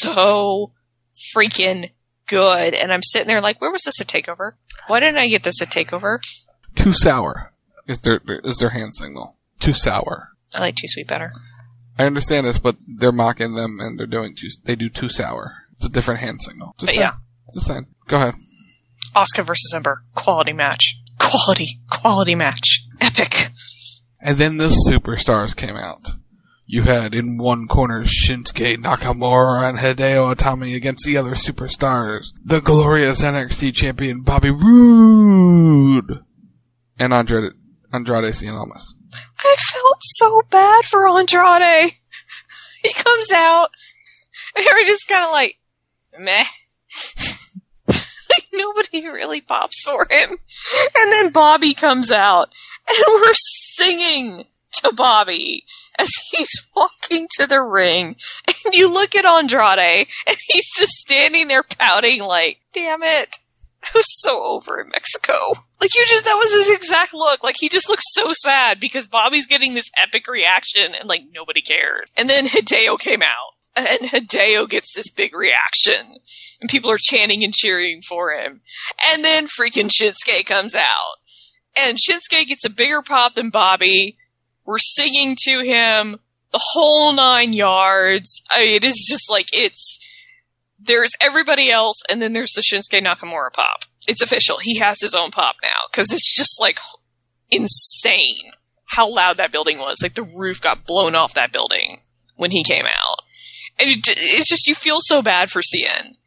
so freaking good. And I'm sitting there like, where was this at TakeOver? Why didn't I get this at TakeOver? Too sour is their is their hand signal. Too sour. I like Too Sweet better. I understand this, but they're mocking them and they're doing too. They do Too sour. It's a different hand signal. Just but saying. yeah, just saying. Go ahead. Asuka versus Ember, quality match, quality, quality match, epic. And then the superstars came out. You had in one corner Shinsuke Nakamura and Hideo Itami against the other superstars. The glorious N X T champion Bobby Roode and Andrade, Andrade Cien Almas. I felt so bad for Andrade. He comes out and we're just kind of like, meh. Like nobody really pops for him. And then Bobby comes out and we're singing to Bobby as he's walking to the ring, and you look at Andrade, and he's just standing there pouting like, damn it, I was so over in Mexico. Like, you just, that was his exact look. Like, he just looks so sad because Bobby's getting this epic reaction, and like, nobody cared. And then Hideo came out, and Hideo gets this big reaction, and people are chanting and cheering for him. And then freaking Shinsuke comes out, and Shinsuke gets a bigger pop than Bobby. We're singing to him the whole nine yards. I mean, it is just like, it's, there's everybody else, and then there's the Shinsuke Nakamura pop. It's official. He has his own pop now, because it's just like insane how loud that building was. Like, the roof got blown off that building when he came out. And it, it's just, you feel so bad for Cien.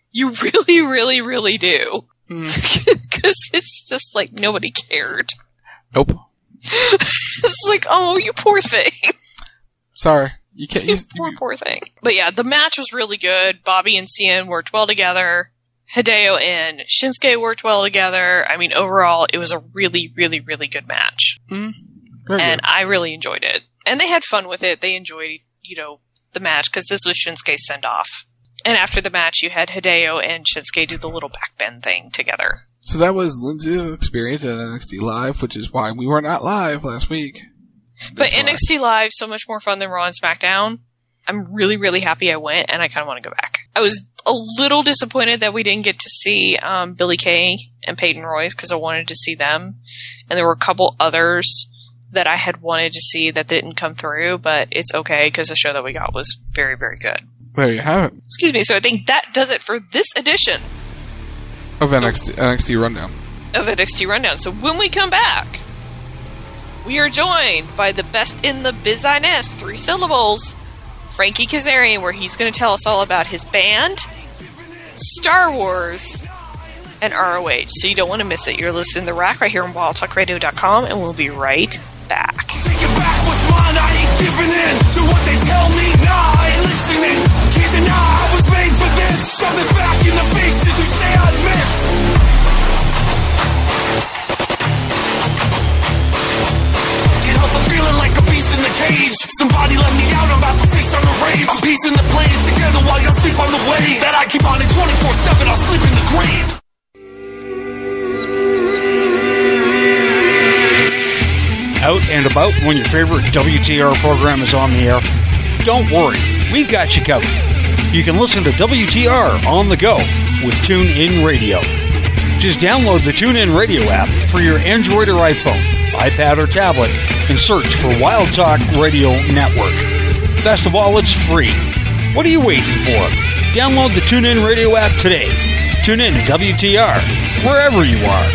You really, really, really do. Because it's just like nobody cared. Nope. It's like, oh, you poor thing. Sorry. You can't. You, poor, poor thing. But yeah, the match was really good. Bobby and Cien worked well together. Hideo and Shinsuke worked well together. I mean, overall, it was a really, really, really good match. Mm-hmm. And good. I really enjoyed it. And they had fun with it. They enjoyed, you know, the match, because this was Shinsuke's send-off. And after the match, you had Hideo and Shinsuke do the little backbend thing together. So that was Lindsay's experience at N X T Live, which is why we were not live last week. But N X T Live, so much more fun than Raw and SmackDown. I'm really, really happy I went, and I kind of want to go back. I was a little disappointed that we didn't get to see um, Billie Kay and Peyton Royce, because I wanted to see them. And there were a couple others that I had wanted to see that didn't come through, but it's okay, because the show that we got was very, very good. There you have it. Excuse me, so I think that does it for this edition of N X T, so, N X T Rundown. Of N X T Rundown. So when we come back, we are joined by the best in the business, three syllables, Frankie Kazarian, where he's going to tell us all about his band, Star Wars, and R O H. So you don't want to miss it. You're listening to The Rack right here on wild talk radio dot com, and we'll be right back. Take it back, what's mine, I ain't giving in to what they tell me, nah, I ain't listening. Can't deny I was made for this. Shove it back in the faces who say I'd miss. Can't help but feeling like a beast in the cage. Somebody let me out, I'm about to feast on the rage. I'm piecing the plays together while y'all sleep on the way that I keep on it twenty-four seven, I'll sleep in the grave. Out and about when your favorite W T R program is on the air? Don't worry, we've got you covered. You can listen to W T R on the go with TuneIn Radio. Just download the TuneIn Radio app for your Android or iPhone, iPad or tablet, and search for Wild Talk Radio Network. Best of all, it's free. What are you waiting for? Download the TuneIn Radio app today. Tune in to W T R wherever you are.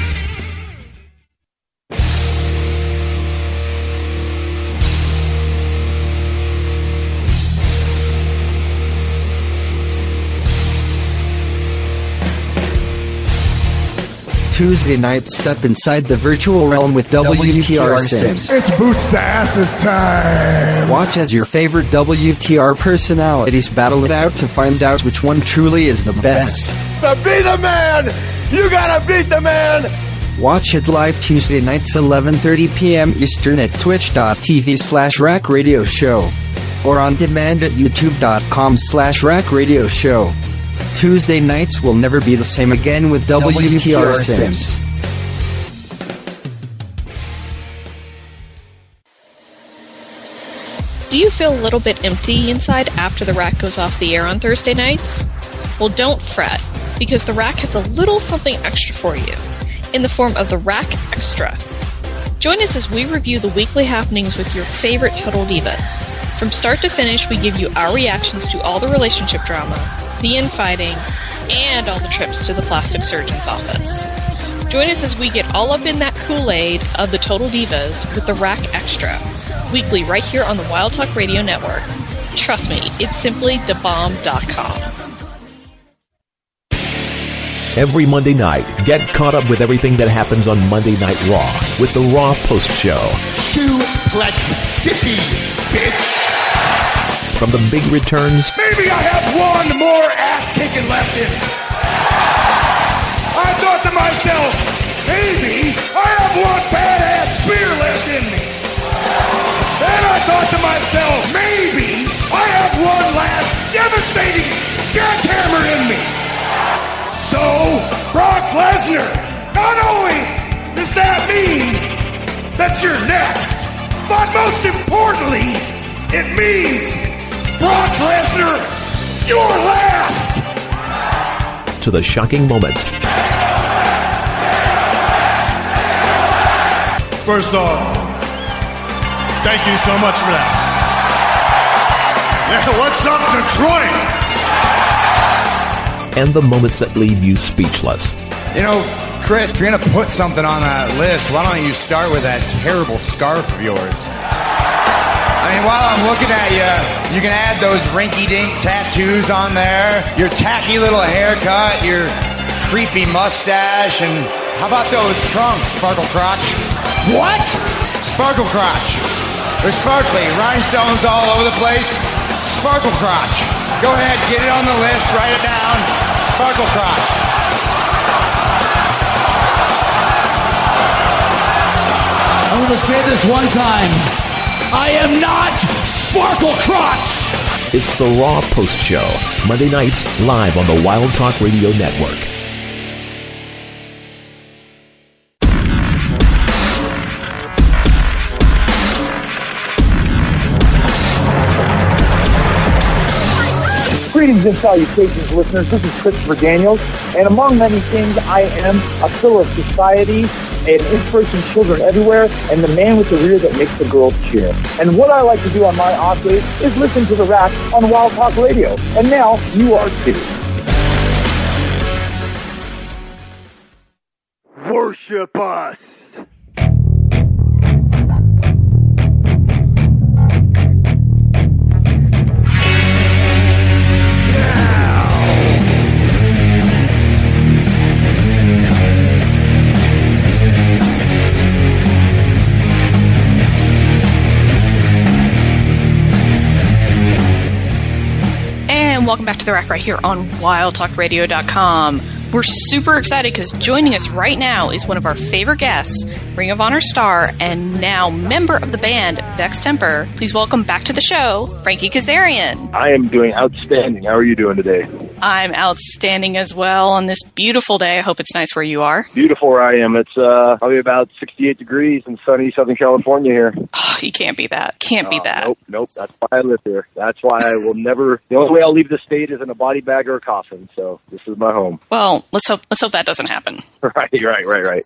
Tuesday night, step inside the virtual realm with W T R Sims. It's boots to asses time! Watch as your favorite W T R personalities battle it out to find out which one truly is the best. To be the man, you gotta beat the man! Watch it live Tuesday nights eleven thirty p.m. Eastern at twitch.tv slash rack radio show. Or on demand at youtube.com slash rack radio show. Tuesday nights will never be the same again with W T R Sims. Do you feel a little bit empty inside after The Rack goes off the air on Thursday nights? Well, don't fret, because The Rack has a little something extra for you, in the form of The Rack Extra. Join us as we review the weekly happenings with your favorite Total Divas. From start to finish, we give you our reactions to all the relationship drama, the infighting, and all the trips to the plastic surgeon's office. Join us as we get all up in that Kool-Aid of the Total Divas with The Rack Extra, weekly right here on the Wild Talk Radio Network. Trust me, it's simply da bomb dot com. Every Monday night, get caught up with everything that happens on Monday Night Raw with the Raw Post Show. Suplex City, bitch! From the big returns... Maybe I have one more ass-kicking left in me. I thought to myself, maybe I have one badass spear left in me. Then I thought to myself, maybe I have one last devastating jackhammer in me. So, Brock Lesnar, not only does that mean that you're next, but most importantly, it means Brock Lesnar, you're last! To the shocking moment. First off, thank you so much for that. Yeah, what's up, Detroit? And the moments that leave you speechless. You know, Chris, if you're going to put something on that list, why don't you start with that terrible scarf of yours? I mean, while I'm looking at you, you can add those rinky-dink tattoos on there, your tacky little haircut, your creepy mustache, and how about those trunks, Sparkle Crotch? What? Sparkle Crotch. They're sparkly, rhinestones all over the place. Sparkle Crotch. Go ahead, get it on the list, write it down. Sparkle Crotch. I'm going to say this one time. I am not Sparkle Crotch! It's the Raw Post Show, Monday nights, live on the Wild Talk Radio Network. Greetings and salutations, listeners. This is Christopher Daniels, and among many things, I am a pillar of society, an inspiration to children everywhere, and the man with the rear that makes the girls cheer. And what I like to do on my off days is listen to The Rack on Wild Talk Radio. And now, you are too. Worship us! And welcome back to The Rack right here on wild talk radio dot com. We're super excited because joining us right now is one of our favorite guests, Ring of Honor star, and now member of the band, Vex Temper. Please welcome back to the show, Frankie Kazarian. I am doing outstanding. How are you doing today? I'm outstanding as well on this beautiful day. I hope it's nice where you are. Beautiful where I am. It's uh, probably about sixty-eight degrees in sunny Southern California here. Oh, you can't be that. Can't uh, be that. Nope, nope. That's why I live here. That's why I will never... The only way I'll leave the state is in a body bag or a coffin. So this is my home. Well, let's hope let's hope that doesn't happen. Right, right, right, right.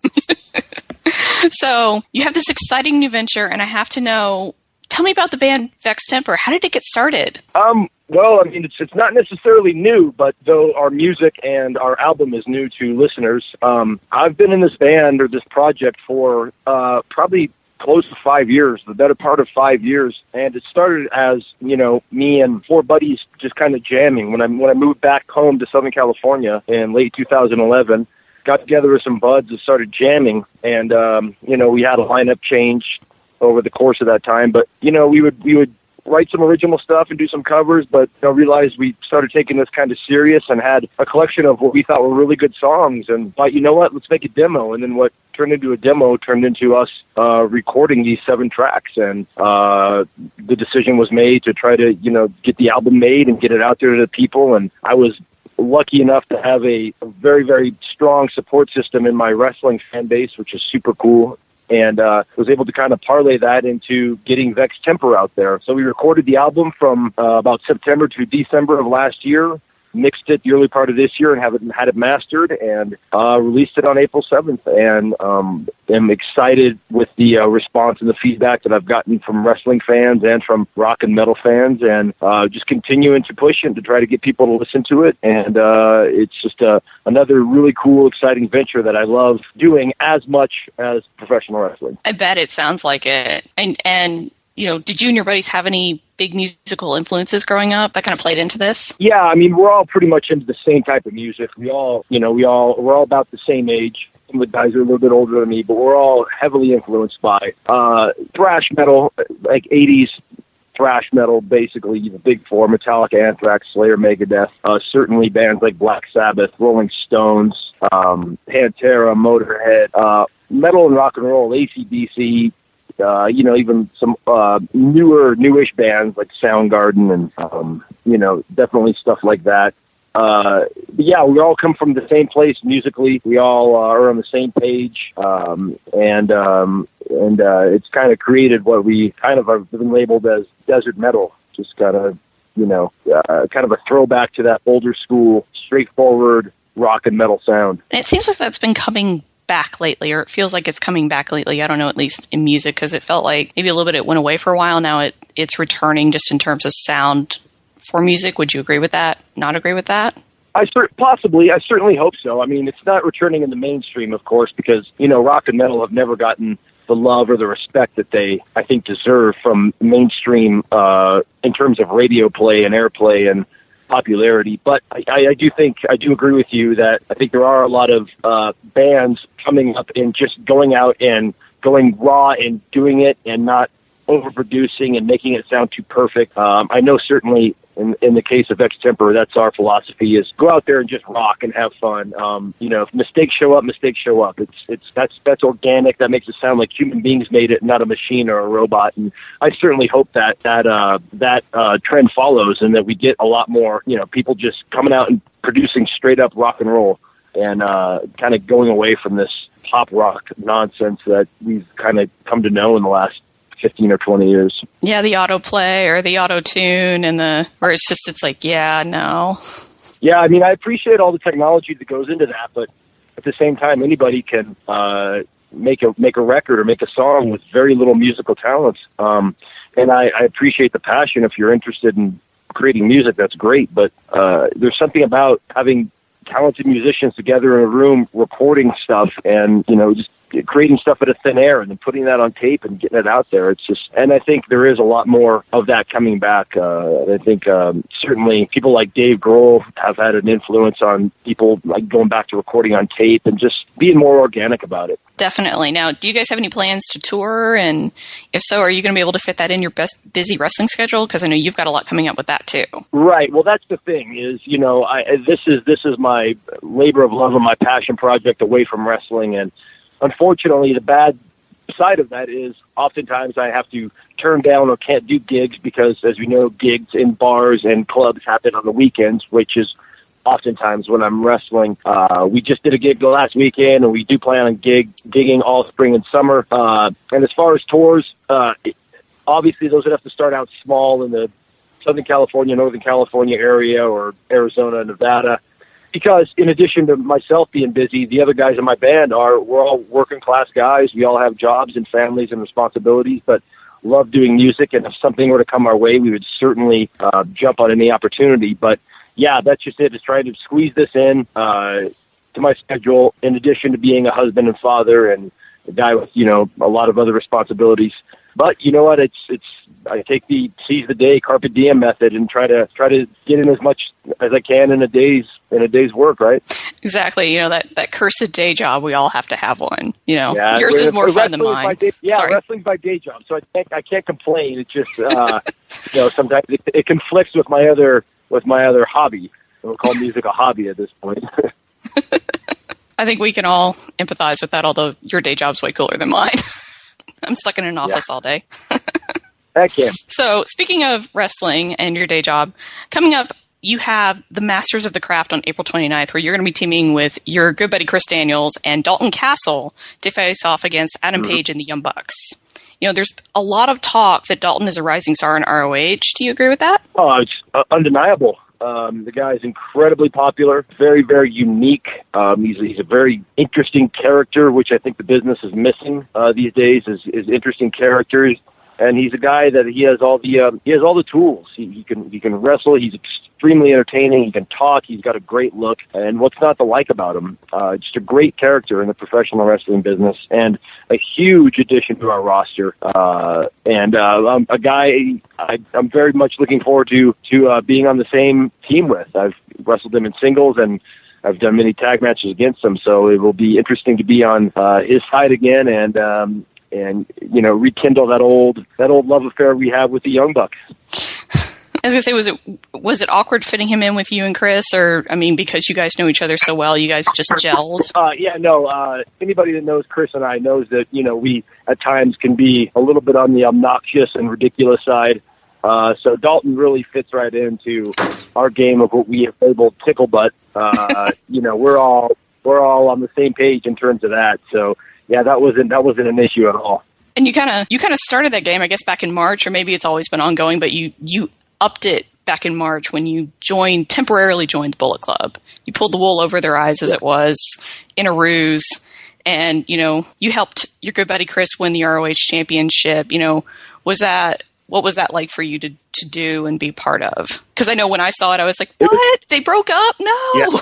So you have this exciting new venture, and I have to know, tell me about the band Vex Temper. How did it get started? Um, well, I mean, it's it's not necessarily new, but though our music and our album is new to listeners, um, I've been in this band or this project for uh, probably close to five years, the better part of five years. And it started as, you know, me and four buddies just kind of jamming. When I when I moved back home to Southern California in late two thousand eleven, got together with some buds and started jamming. And, um, you know, we had a lineup change over the course of that time. But, you know, we would we would write some original stuff and do some covers, but you know, realized we started taking this kind of serious and had a collection of what we thought were really good songs. And thought, you know what, let's make a demo. And then what turned into a demo turned into us uh, recording these seven tracks. And uh, the decision was made to try to, you know, get the album made and get it out there to the people. And I was lucky enough to have a, a very, very strong support system in my wrestling fan base, which is super cool. And uh, was able to kind of parlay that into getting Vex Temper out there. So we recorded the album from uh, about September to December of last year, mixed it the early part of this year and have it, had it mastered, and uh, released it on April seventh. And um, am excited with the uh, response and the feedback that I've gotten from wrestling fans and from rock and metal fans, and uh, just continuing to push it to try to get people to listen to it. And uh, it's just uh, another really cool, exciting venture that I love doing as much as professional wrestling. I bet it sounds like it. And, and you know, did you and your buddies have any big musical influences growing up that kind of played into this? Yeah, I mean, we're all pretty much into the same type of music. We all, you know, we all, we're all about the same age. Some of the guys are a little bit older than me, but we're all heavily influenced by uh, thrash metal, like eighties thrash metal, basically, the big four, Metallica, Anthrax, Slayer, Megadeth, uh, certainly bands like Black Sabbath, Rolling Stones, um, Pantera, Motorhead, uh, metal and rock and roll, A C D C, Uh, you know, even some uh, newer, newish bands like Soundgarden and, um, you know, definitely stuff like that. Uh, but yeah, we all come from the same place musically. We all uh, are on the same page, um, and um, and uh, it's kind of created what we kind of have been labeled as desert metal. Just kind of, you know, uh, kind of a throwback to that older school, straightforward rock and metal sound. And it seems like that's been coming back lately, or it feels like it's coming back lately. I don't know, at least in music, because it felt like maybe a little bit it went away for a while. Now it it's returning just in terms of sound for music. Would you agree with that? Not agree with that? I cer- possibly. I certainly hope so. I mean, it's not returning in the mainstream, of course, because, you know, rock and metal have never gotten the love or the respect that they, I think, deserve from mainstream uh, in terms of radio play and airplay and popularity. But I, I do think, I do agree with you that I think there are a lot of uh, bands coming up and just going out and going raw and doing it and not overproducing and making it sound too perfect. Um, I know certainly in, in the case of Extemper, that's our philosophy, is go out there and just rock and have fun. Um, you know, if mistakes show up, mistakes show up. It's, it's, that's, that's organic. That makes it sound like human beings made it, not a machine or a robot. And I certainly hope that, that, uh, that, uh, trend follows and that we get a lot more, you know, people just coming out and producing straight up rock and roll and, uh, kind of going away from this pop rock nonsense that we've kind of come to know in the last fifteen or twenty years. Yeah, the autoplay or the auto tune and the, or it's just, it's like, yeah, no. Yeah, I mean, I appreciate all the technology that goes into that, but at the same time, anybody can uh, make a make a record or make a song with very little musical talent. Um, and I, I appreciate the passion. If you're interested in creating music, that's great. But uh, there's something about having talented musicians together in a room recording stuff and, you know, just creating stuff out of thin air and then putting that on tape and getting it out there. It's just, and I think there is a lot more of that coming back. Uh, I think um, certainly people like Dave Grohl have had an influence on people like going back to recording on tape and just being more organic about it. Definitely. Now, do you guys have any plans to tour? And if so, are you going to be able to fit that in your best busy wrestling schedule? Because I know you've got a lot coming up with that too. Right. Well, that's the thing is, you know, I, this is this is my labor of love and my passion project away from wrestling. And unfortunately, the bad side of that is oftentimes I have to turn down or can't do gigs because, as we know, gigs in bars and clubs happen on the weekends, which is oftentimes when I'm wrestling. Uh, we just did a gig the last weekend, and we do plan on gig gigging all spring and summer. Uh, and as far as tours, uh, obviously those would have to start out small in the Southern California, Northern California area or Arizona, Nevada. Because in addition to myself being busy, the other guys in my band are, we're all working class guys. We all have jobs and families and responsibilities, but love doing music. And if something were to come our way, we would certainly uh, jump on any opportunity. But yeah, that's just it, is trying to squeeze this in uh, to my schedule, in addition to being a husband and father and a guy with, you know, a lot of other responsibilities. But you know what? It's it's. I take the seize the day, carpe diem method, and try to try to get in as much as I can in a day's in a day's work. Right? Exactly. You know, that, that cursed day job. We all have to have one. You know, yeah, yours is more fun than mine. Day, yeah, Sorry. Wrestling's my day job, so I can't I can't complain. It's just uh, you know, sometimes it, it conflicts with my other with my other hobby. We'll call music a hobby at this point. I think we can all empathize with that. Although your day job's way cooler than mine. I'm stuck in an office yeah. all day. Heck yeah. So, speaking of wrestling and your day job, coming up, you have the Masters of the Craft on April twenty-ninth, where you're going to be teaming with your good buddy Chris Daniels and Dalton Castle to face off against Adam mm-hmm. Page and the Young Bucks. You know, there's a lot of talk that Dalton is a rising star in R O H. Do you agree with that? Oh, it's uh, undeniable. Um, the guy is incredibly popular, very, very unique. Um, he's, he's a very interesting character, which I think the business is missing uh, these days, is, is interesting characters. And he's a guy that he has all the um, he has all the tools. He, he can he can wrestle. He's extremely entertaining. He can talk. He's got a great look. And what's not to like about him? Uh, just a great character in the professional wrestling business, and a huge addition to our roster. Uh, and uh, um, a guy I, I'm very much looking forward to to uh, being on the same team with. I've wrestled him in singles, and I've done many tag matches against him. So it will be interesting to be on uh, his side again, and. Um, and, you know, rekindle that old that old love affair we have with the Young Bucks. I was going to say, was it was it awkward fitting him in with you and Chris? Or, I mean, because you guys know each other so well, you guys just gelled? Uh, yeah, no. Uh, anybody that knows Chris and I knows that, you know, we at times can be a little bit on the obnoxious and ridiculous side. Uh, so Dalton really fits right into our game of what we have labeled tickle butt. Uh, you know, we're all we're all on the same page in terms of that. So, yeah, that wasn't that wasn't an issue at all. And you kind of you kind of started that game, I guess, back in March, or maybe it's always been ongoing. But you you upped it back in March when you joined temporarily joined the Bullet Club. You pulled the wool over their eyes, as yeah. it was, in a ruse, and you know you helped your good buddy Chris win the R O H championship. You know, was that what was that like for you to to do and be part of? Because I know when I saw it, I was like, what? Was, they broke up? No. Yeah.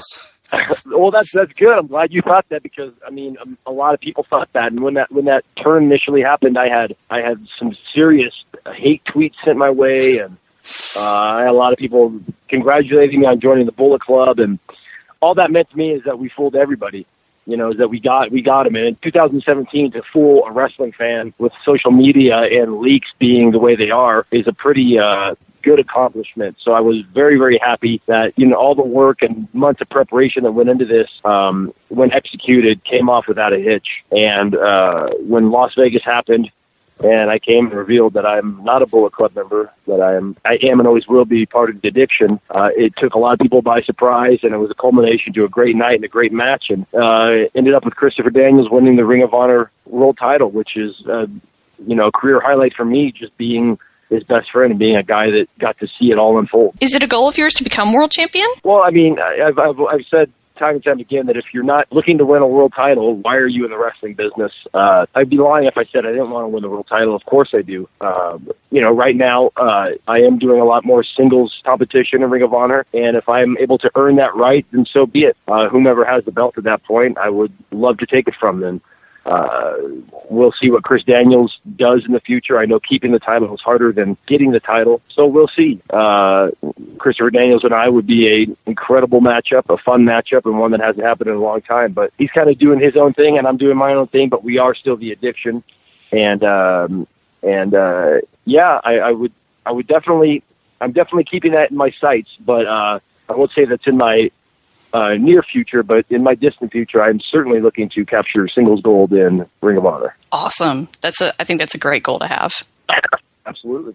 Well, that's that's good. I'm glad you thought that because I mean, um, a lot of people thought that, and when that when that turn initially happened, I had I had some serious hate tweets sent my way, and uh, I had a lot of people congratulating me on joining the Bullet Club, and all that meant to me is that we fooled everybody. You know, is that we got we got him. And in two thousand seventeen, to fool a wrestling fan with social media and leaks being the way they are is a pretty uh, good accomplishment. So I was very, very happy that, you know, all the work and months of preparation that went into this, um, when executed, came off without a hitch. And uh, when Las Vegas happened, and I came and revealed that I'm not a Bullet Club member, that I am, I am and always will be part of the addiction. Uh, it took a lot of people by surprise, and it was a culmination to a great night and a great match. And uh, ended up with Christopher Daniels winning the Ring of Honor World Title, which is, uh, you know, a career highlight for me, just being his best friend and being a guy that got to see it all unfold. Is it a goal of yours to become world champion? Well, I mean, I've, I've, I've said time and time again that if you're not looking to win a world title, why are you in the wrestling business? Uh, I'd be lying if I said I didn't want to win the world title. Of course I do. Uh, you know, right now, uh, I am doing a lot more singles competition in Ring of Honor, and if I'm able to earn that right, then so be it. Uh, whomever has the belt at that point, I would love to take it from them. Uh, we'll see what Chris Daniels does in the future. I know keeping the title is harder than getting the title, so we'll see. Uh, Christopher Daniels and I would be an incredible matchup, a fun matchup, and one that hasn't happened in a long time. But he's kind of doing his own thing, and I'm doing my own thing, but we are still the addiction. And, um, and, uh, yeah, I, I would, I would definitely, I'm definitely keeping that in my sights, but, uh, I won't say that's in my, Uh, near future, but in my distant future, I'm certainly looking to capture singles gold in Ring of Honor. Awesome. That's a, I think that's a great goal to have. Absolutely.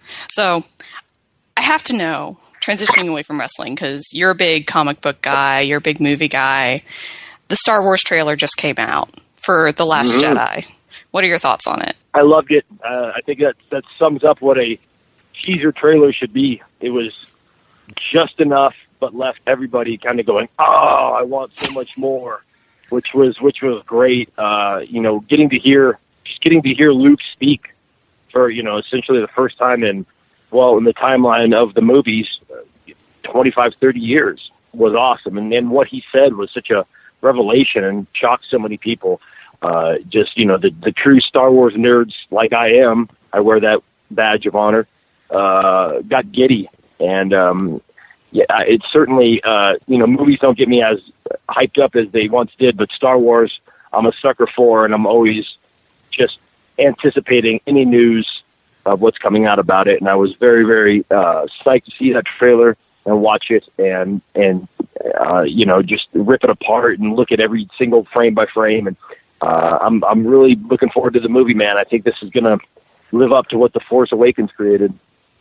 So I have to know, transitioning away from wrestling, because you're a big comic book guy, you're a big movie guy. The Star Wars trailer just came out for The Last mm-hmm. Jedi. What are your thoughts on it? I loved it. Uh, I think that, that sums up what a teaser trailer should be. It was just enough, but left everybody kind of going, oh, I want so much more, which was which was great. Uh, you know, getting to hear, just getting to hear Luke speak for, you know, essentially the first time in, well, in the timeline of the movies, twenty-five, thirty years was awesome. And then what he said was such a revelation and shocked so many people. Uh, just, you know, the, the true Star Wars nerds like I am, I wear that badge of honor, uh, got giddy. And, um, yeah, it's certainly, uh, you know, movies don't get me as hyped up as they once did, but Star Wars, I'm a sucker for, and I'm always just anticipating any news of what's coming out about it. And I was very, very uh, psyched to see that trailer and watch it and, and uh, you know, just rip it apart and look at every single frame by frame. And uh, I'm, I'm really looking forward to the movie, man. I think this is going to live up to what The Force Awakens created.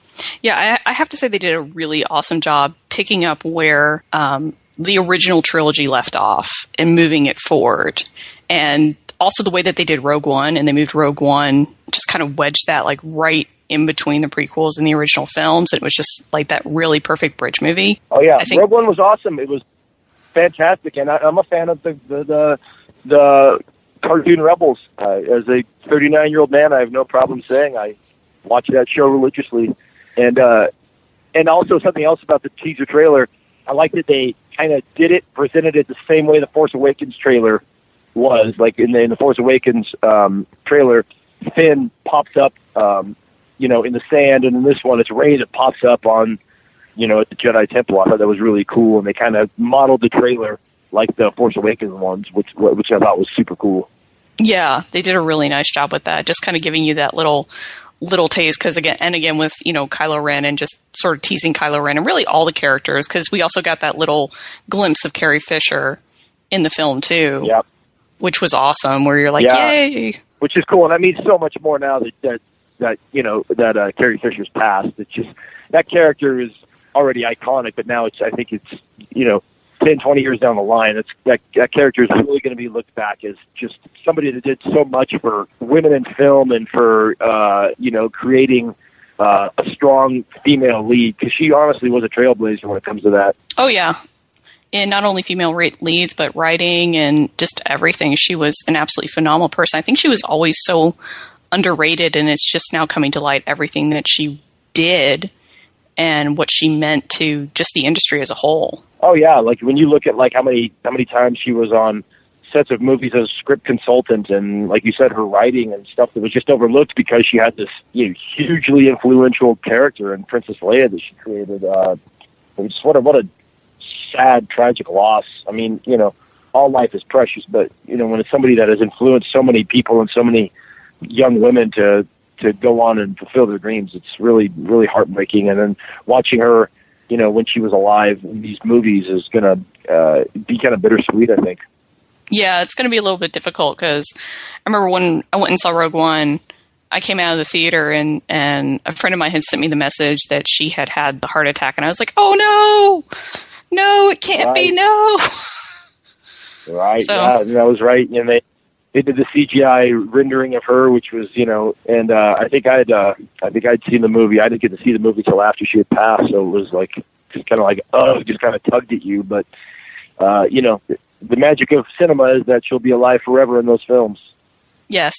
Yeah, I, I have to say they did a really awesome job picking up where um, the original trilogy left off and moving it forward. And also the way that they did Rogue One, and they moved Rogue One, just kind of wedged that like right in between the prequels and the original films. It was just like that really perfect bridge movie. Oh, yeah. I think- Rogue One was awesome. It was fantastic. And I, I'm a fan of the, the, the, the cartoon Rebels. Uh, as a thirty-nine-year-old man, I have no problem saying I watch that show religiously. And uh, and also something else about the teaser trailer, I like that they kind of did it, presented it the same way the Force Awakens trailer was. Like in the, in the Force Awakens um, trailer, Finn pops up, um, you know, in the sand, and in this one, it's Rey that pops up on, you know, at the Jedi Temple. I thought that was really cool, and they kind of modeled the trailer like the Force Awakens ones, which which I thought was super cool. Yeah, they did a really nice job with that, just kind of giving you that little. little taste, because again and again with, you know, Kylo Ren and just sort of teasing Kylo Ren and really all the characters, because we also got that little glimpse of Carrie Fisher in the film too. Yep. Which was awesome, where you're like, yeah. yay. Which is cool, and that means so much more now that that, that you know, that uh, Carrie Fisher's passed. It's just, that character is already iconic, but now it's, I think it's, you know, ten, twenty years down the line, it's, that, that character is really going to be looked back as just somebody that did so much for women in film and for, uh, you know, creating uh, a strong female lead, because she honestly was a trailblazer when it comes to that. Oh, yeah. And not only female leads, but writing and just everything. She was an absolutely phenomenal person. I think she was always so underrated, and it's just now coming to light everything that she did and what she meant to just the industry as a whole. Oh yeah, like when you look at like how many how many times she was on sets of movies as a script consultant, and like you said, her writing and stuff that was just overlooked because she had this, you know, hugely influential character in Princess Leia that she created. Uh, just what a what a sad, tragic loss. I mean, you know, all life is precious, but you know, when it's somebody that has influenced so many people and so many young women to to go on and fulfill their dreams, it's really, really heartbreaking. And then watching her, you know, when she was alive in these movies is going to uh, be kind of bittersweet, I think. Yeah, it's going to be a little bit difficult because I remember when I went and saw Rogue One, I came out of the theater and, and a friend of mine had sent me the message that she had had the heart attack. And I was like, oh no, no, it can't right. be, no. Right, so, yeah, that was right. And they, they did the C G I rendering of her, which was, you know, and uh, I think I'd, uh, I think I'd seen the movie. I didn't get to see the movie till after she had passed, so it was like just kind of like, oh, just kind of tugged at you. But uh, you know, the magic of cinema is that she'll be alive forever in those films. Yes,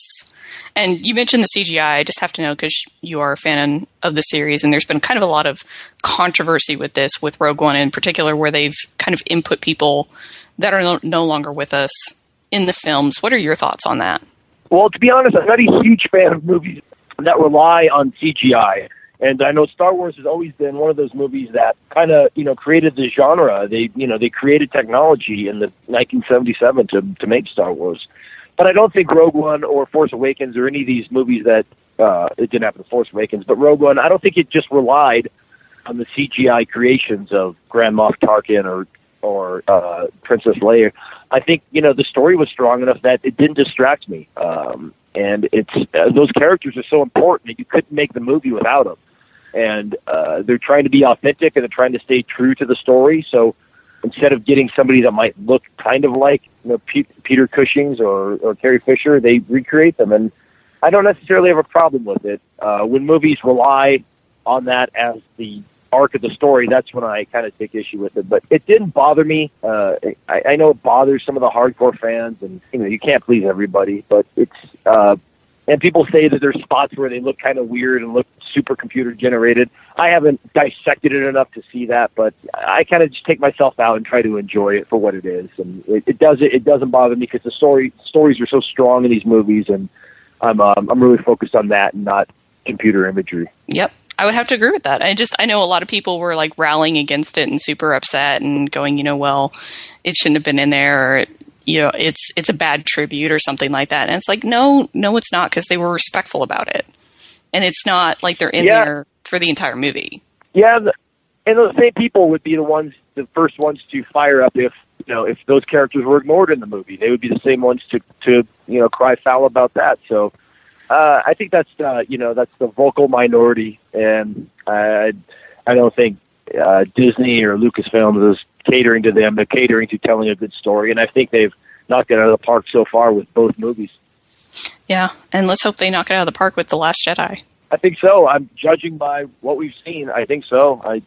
and you mentioned the C G I. I just have to know because you are a fan of the series, and there's been kind of a lot of controversy with this, with Rogue One in particular, where they've kind of input people that are no, no longer with us in the films. What are your thoughts on that? Well, to be honest, I'm not a huge fan of movies that rely on C G I. And I know Star Wars has always been one of those movies that kind of, you know, created the genre. They, you know, they created technology in the nineteen seventy-seven to to make Star Wars. But I don't think Rogue One or Force Awakens or any of these movies that, uh, it didn't happen to Force Awakens, but Rogue One, I don't think it just relied on the C G I creations of Grand Moff Tarkin or or uh, Princess Leia. I think, you know, the story was strong enough that it didn't distract me. Um, and it's uh, those characters are so important that you couldn't make the movie without them. And uh, they're trying to be authentic and they're trying to stay true to the story. So instead of getting somebody that might look kind of like, you know, P- Peter Cushing's or, or Carrie Fisher, they recreate them. And I don't necessarily have a problem with it. Uh, when movies rely on that as the arc of the story, that's when I kind of take issue with it. But it didn't bother me. Uh, I, I know it bothers some of the hardcore fans, and you know, you can't please everybody. But it's uh, and people say that there's spots where they look kind of weird and look super computer generated. I haven't dissected it enough to see that, but I kind of just take myself out and try to enjoy it for what it is. And it, it does it, it doesn't bother me because the story stories are so strong in these movies, and I'm um, I'm really focused on that and not computer imagery. Yep. I would have to agree with that. I just, I know a lot of people were like rallying against it and super upset and going, you know, well, it shouldn't have been in there, or, you know, it's, it's a bad tribute or something like that. And it's like, no, no, it's not, because they were respectful about it. And it's not like they're in yeah. there for the entire movie. Yeah. The, and those same people would be the ones, the first ones to fire up if, you know, if those characters were ignored in the movie. They would be the same ones to, to, you know, cry foul about that. So, Uh, I think that's uh, you know that's the vocal minority, and I I don't think uh, Disney or Lucasfilm is catering to them. They're catering to telling a good story, and I think they've knocked it out of the park so far with both movies. Yeah, and let's hope they knock it out of the park with The Last Jedi. I think so. I'm judging by what we've seen. I think so. I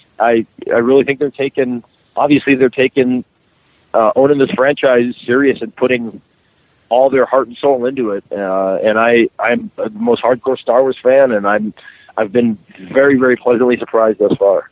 I I really think they're taking obviously they're taking uh, owning this franchise serious and putting all their heart and soul into it, uh, and I, I'm the most hardcore Star Wars fan, and I'm, I've been very, very pleasantly surprised thus far.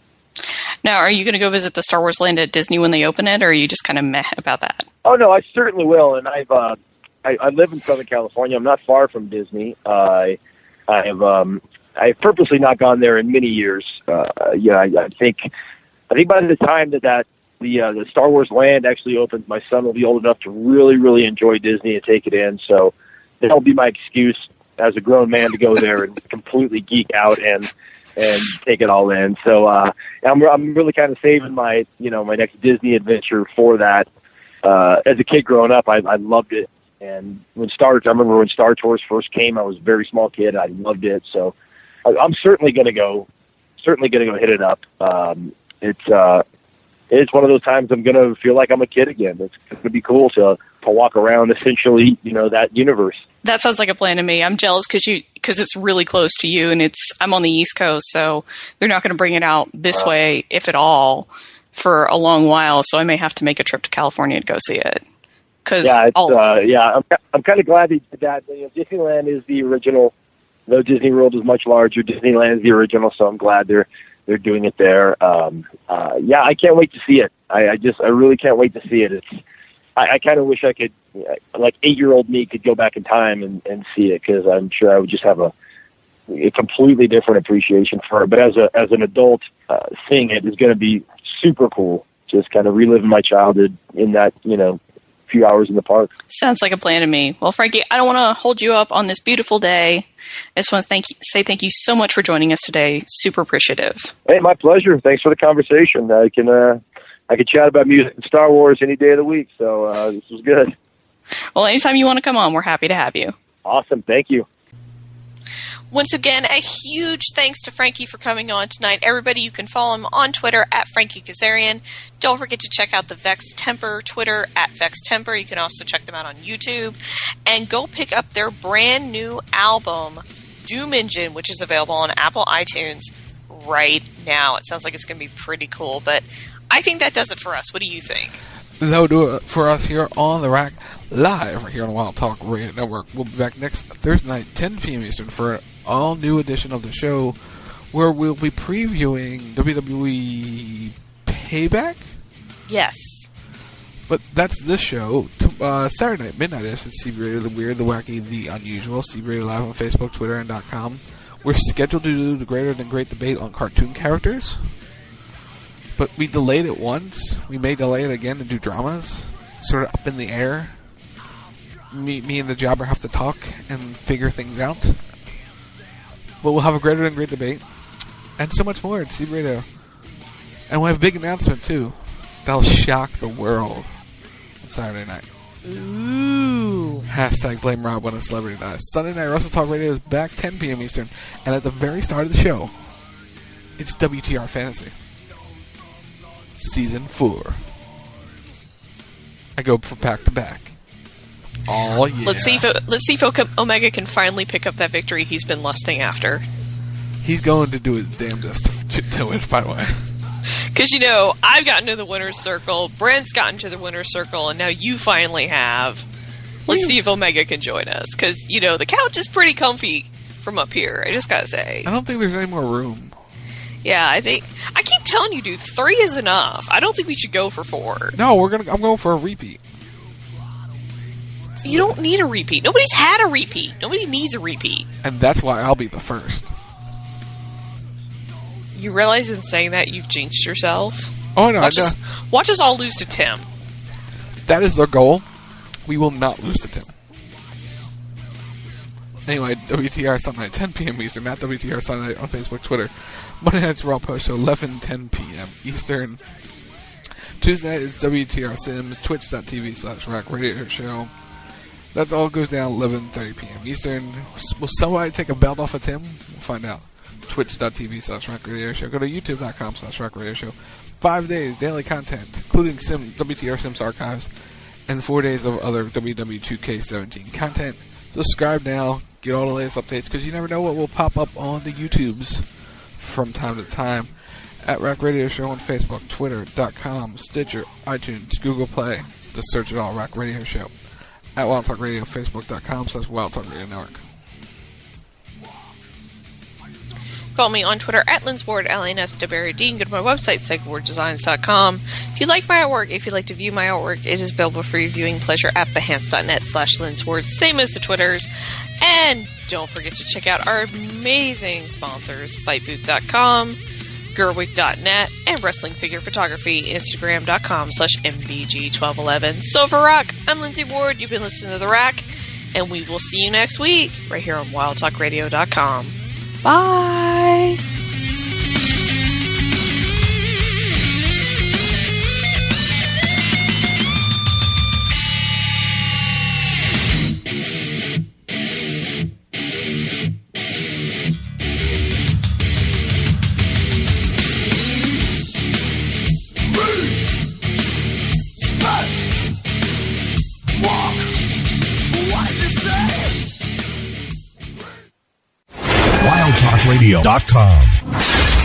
Now, are you going to go visit the Star Wars land at Disney when they open it, or are you just kind of meh about that? Oh no, I certainly will, and I've, uh, I, I live in Southern California. I'm not far from Disney. Uh, I, I have, um, I've purposely not gone there in many years. Uh, yeah, I, I think, I think by the time that that The, uh, the Star Wars land actually opens, my son will be old enough to really, really enjoy Disney and take it in. So that'll be my excuse as a grown man to go there and completely geek out and and take it all in. So uh, I'm I'm really kind of saving my you know my next Disney adventure for that. Uh, as a kid growing up, I, I loved it, and when Star I remember when Star Tours first came, I was a very small kid. I loved it, so I, I'm certainly going to go, certainly going to go hit it up. Um, it's uh, It's one of those times I'm going to feel like I'm a kid again. It's going to be cool to, to walk around essentially, you know, that universe. That sounds like a plan to me. I'm jealous because you because it's really close to you, and it's I'm on the East Coast, so they're not going to bring it out this uh, way, if at all, for a long while. So I may have to make a trip to California to go see it. Cause yeah, it's, uh, yeah, I'm I'm kind of glad they did that. You know, Disneyland is the original though Disney World is much larger, Disneyland is the original, so I'm glad they're they're doing it there. Um, uh, yeah, I can't wait to see it. I, I just I really can't wait to see it. It's I, I kind of wish I could, like eight-year-old me, could go back in time and, and see it, because I'm sure I would just have a a completely different appreciation for it. But as a as an adult, uh, seeing it is going to be super cool. Just kind of reliving my childhood in that, you know, few hours in the park. Sounds like a plan to me. Well, Frankie, I don't want to hold you up on this beautiful day. I just want to thank you, say thank you so much for joining us today. Super appreciative. Hey, my pleasure. Thanks for the conversation. I can uh, I can chat about music and Star Wars any day of the week. So uh, this was good. Well, anytime you want to come on, we're happy to have you. Awesome. Thank you. Once again, a huge thanks to Frankie for coming on tonight. Everybody, you can follow him on Twitter at Frankie Kazarian. Don't forget to check out the Vex Temper Twitter at Vex Temper. You can also check them out on YouTube. And go pick up their brand new album, Doom Engine, which is available on Apple iTunes right now. It sounds like it's going to be pretty cool, but I think that does it for us. What do you think? That'll do it for us here on The Rack, live right here on Wild Talk Radio Network. We'll be back next Thursday night, ten p.m. Eastern, for an all-new edition of the show where we'll be previewing W W E Payback? Yes. But that's this show. Uh, Saturday night, midnight-ish, it's C B Radio, The Weird, The Wacky, The Unusual. C B Radio Live on Facebook, Twitter, and .com. We're scheduled to do the Greater Than Great debate on cartoon characters. But we delayed it once. We may delay it again to do dramas. Sort of up in the air. Me, me and the jobber have to talk and figure things out. But we'll have a Greater Than Great debate. And so much more at C B Radio. And we'll have a big announcement, too. That'll shock the world on Saturday night. Ooh. Hashtag blame Rob when a celebrity dies. Sunday night, Russell Talk Radio is back ten p.m. Eastern. And at the very start of the show, it's W T R Fantasy. Season four. I go for back to back. Oh yeah. Let's see if it, let's see if Omega can finally pick up that victory he's been lusting after. He's going to do his damnedest to, to win, by the way. Because, you know, I've gotten to the winner's circle, Brent's gotten to the winner's circle, and now you finally have. Let's yeah. see if Omega can join us. Because, you know, the couch is pretty comfy from up here, I just gotta say. I don't think there's any more room. Yeah, I think... I keep telling you, dude, three is enough. I don't think we should go for four. No, we're gonna. I'm going for a repeat. You don't need a repeat. Nobody's had a repeat. Nobody needs a repeat. And that's why I'll be the first. You realize in saying that you've jinxed yourself? Oh, no. Watch, I us, watch us all lose to Tim. That is our goal. We will not lose to Tim. Anyway, W T R Sunday night, ten p.m. Eastern. Not W T R Sunday night on Facebook, Twitter. Monday night's Raw Post Show, eleven ten p.m. Eastern. Tuesday night, it's W T R Sims, twitch.tv slash Rack Radio Show. That all goes down eleven thirty p.m. Eastern. Will somebody take a belt off of Tim? We'll find out. Twitch.tv slash Rack Radio Show. Go to YouTube.com slash Rack Radio Show. Five days, daily content, including Sim, W T R Sims archives, and four days of other W W two K seventeen content. Subscribe now. Get all the latest updates, because you never know what will pop up on the YouTubes from time to time. At Rack Radio Show on Facebook, Twitter dot com, Stitcher, iTunes, Google Play. Just search it all, Rack Radio Show. At Wild Talk Radio, Facebook.com slash Wild Talk Radio Network. Follow me on Twitter at Linsward, L A N S W R D. Go to my website, psych ward designs dot com. If you like my artwork, if you'd like to view my artwork, it is available for your viewing pleasure at behance.net slash Linsward, same as the Twitters. And don't forget to check out our amazing sponsors, fight booth dot com, gerwig dot net, and wrestling figure photography, instagram.com slash M B G twelve eleven. So for Rock, I'm Lindsay Ward. You've been listening to The Rack, and we will see you next week right here on wild talk radio dot com. Bye! wild talk radio dot com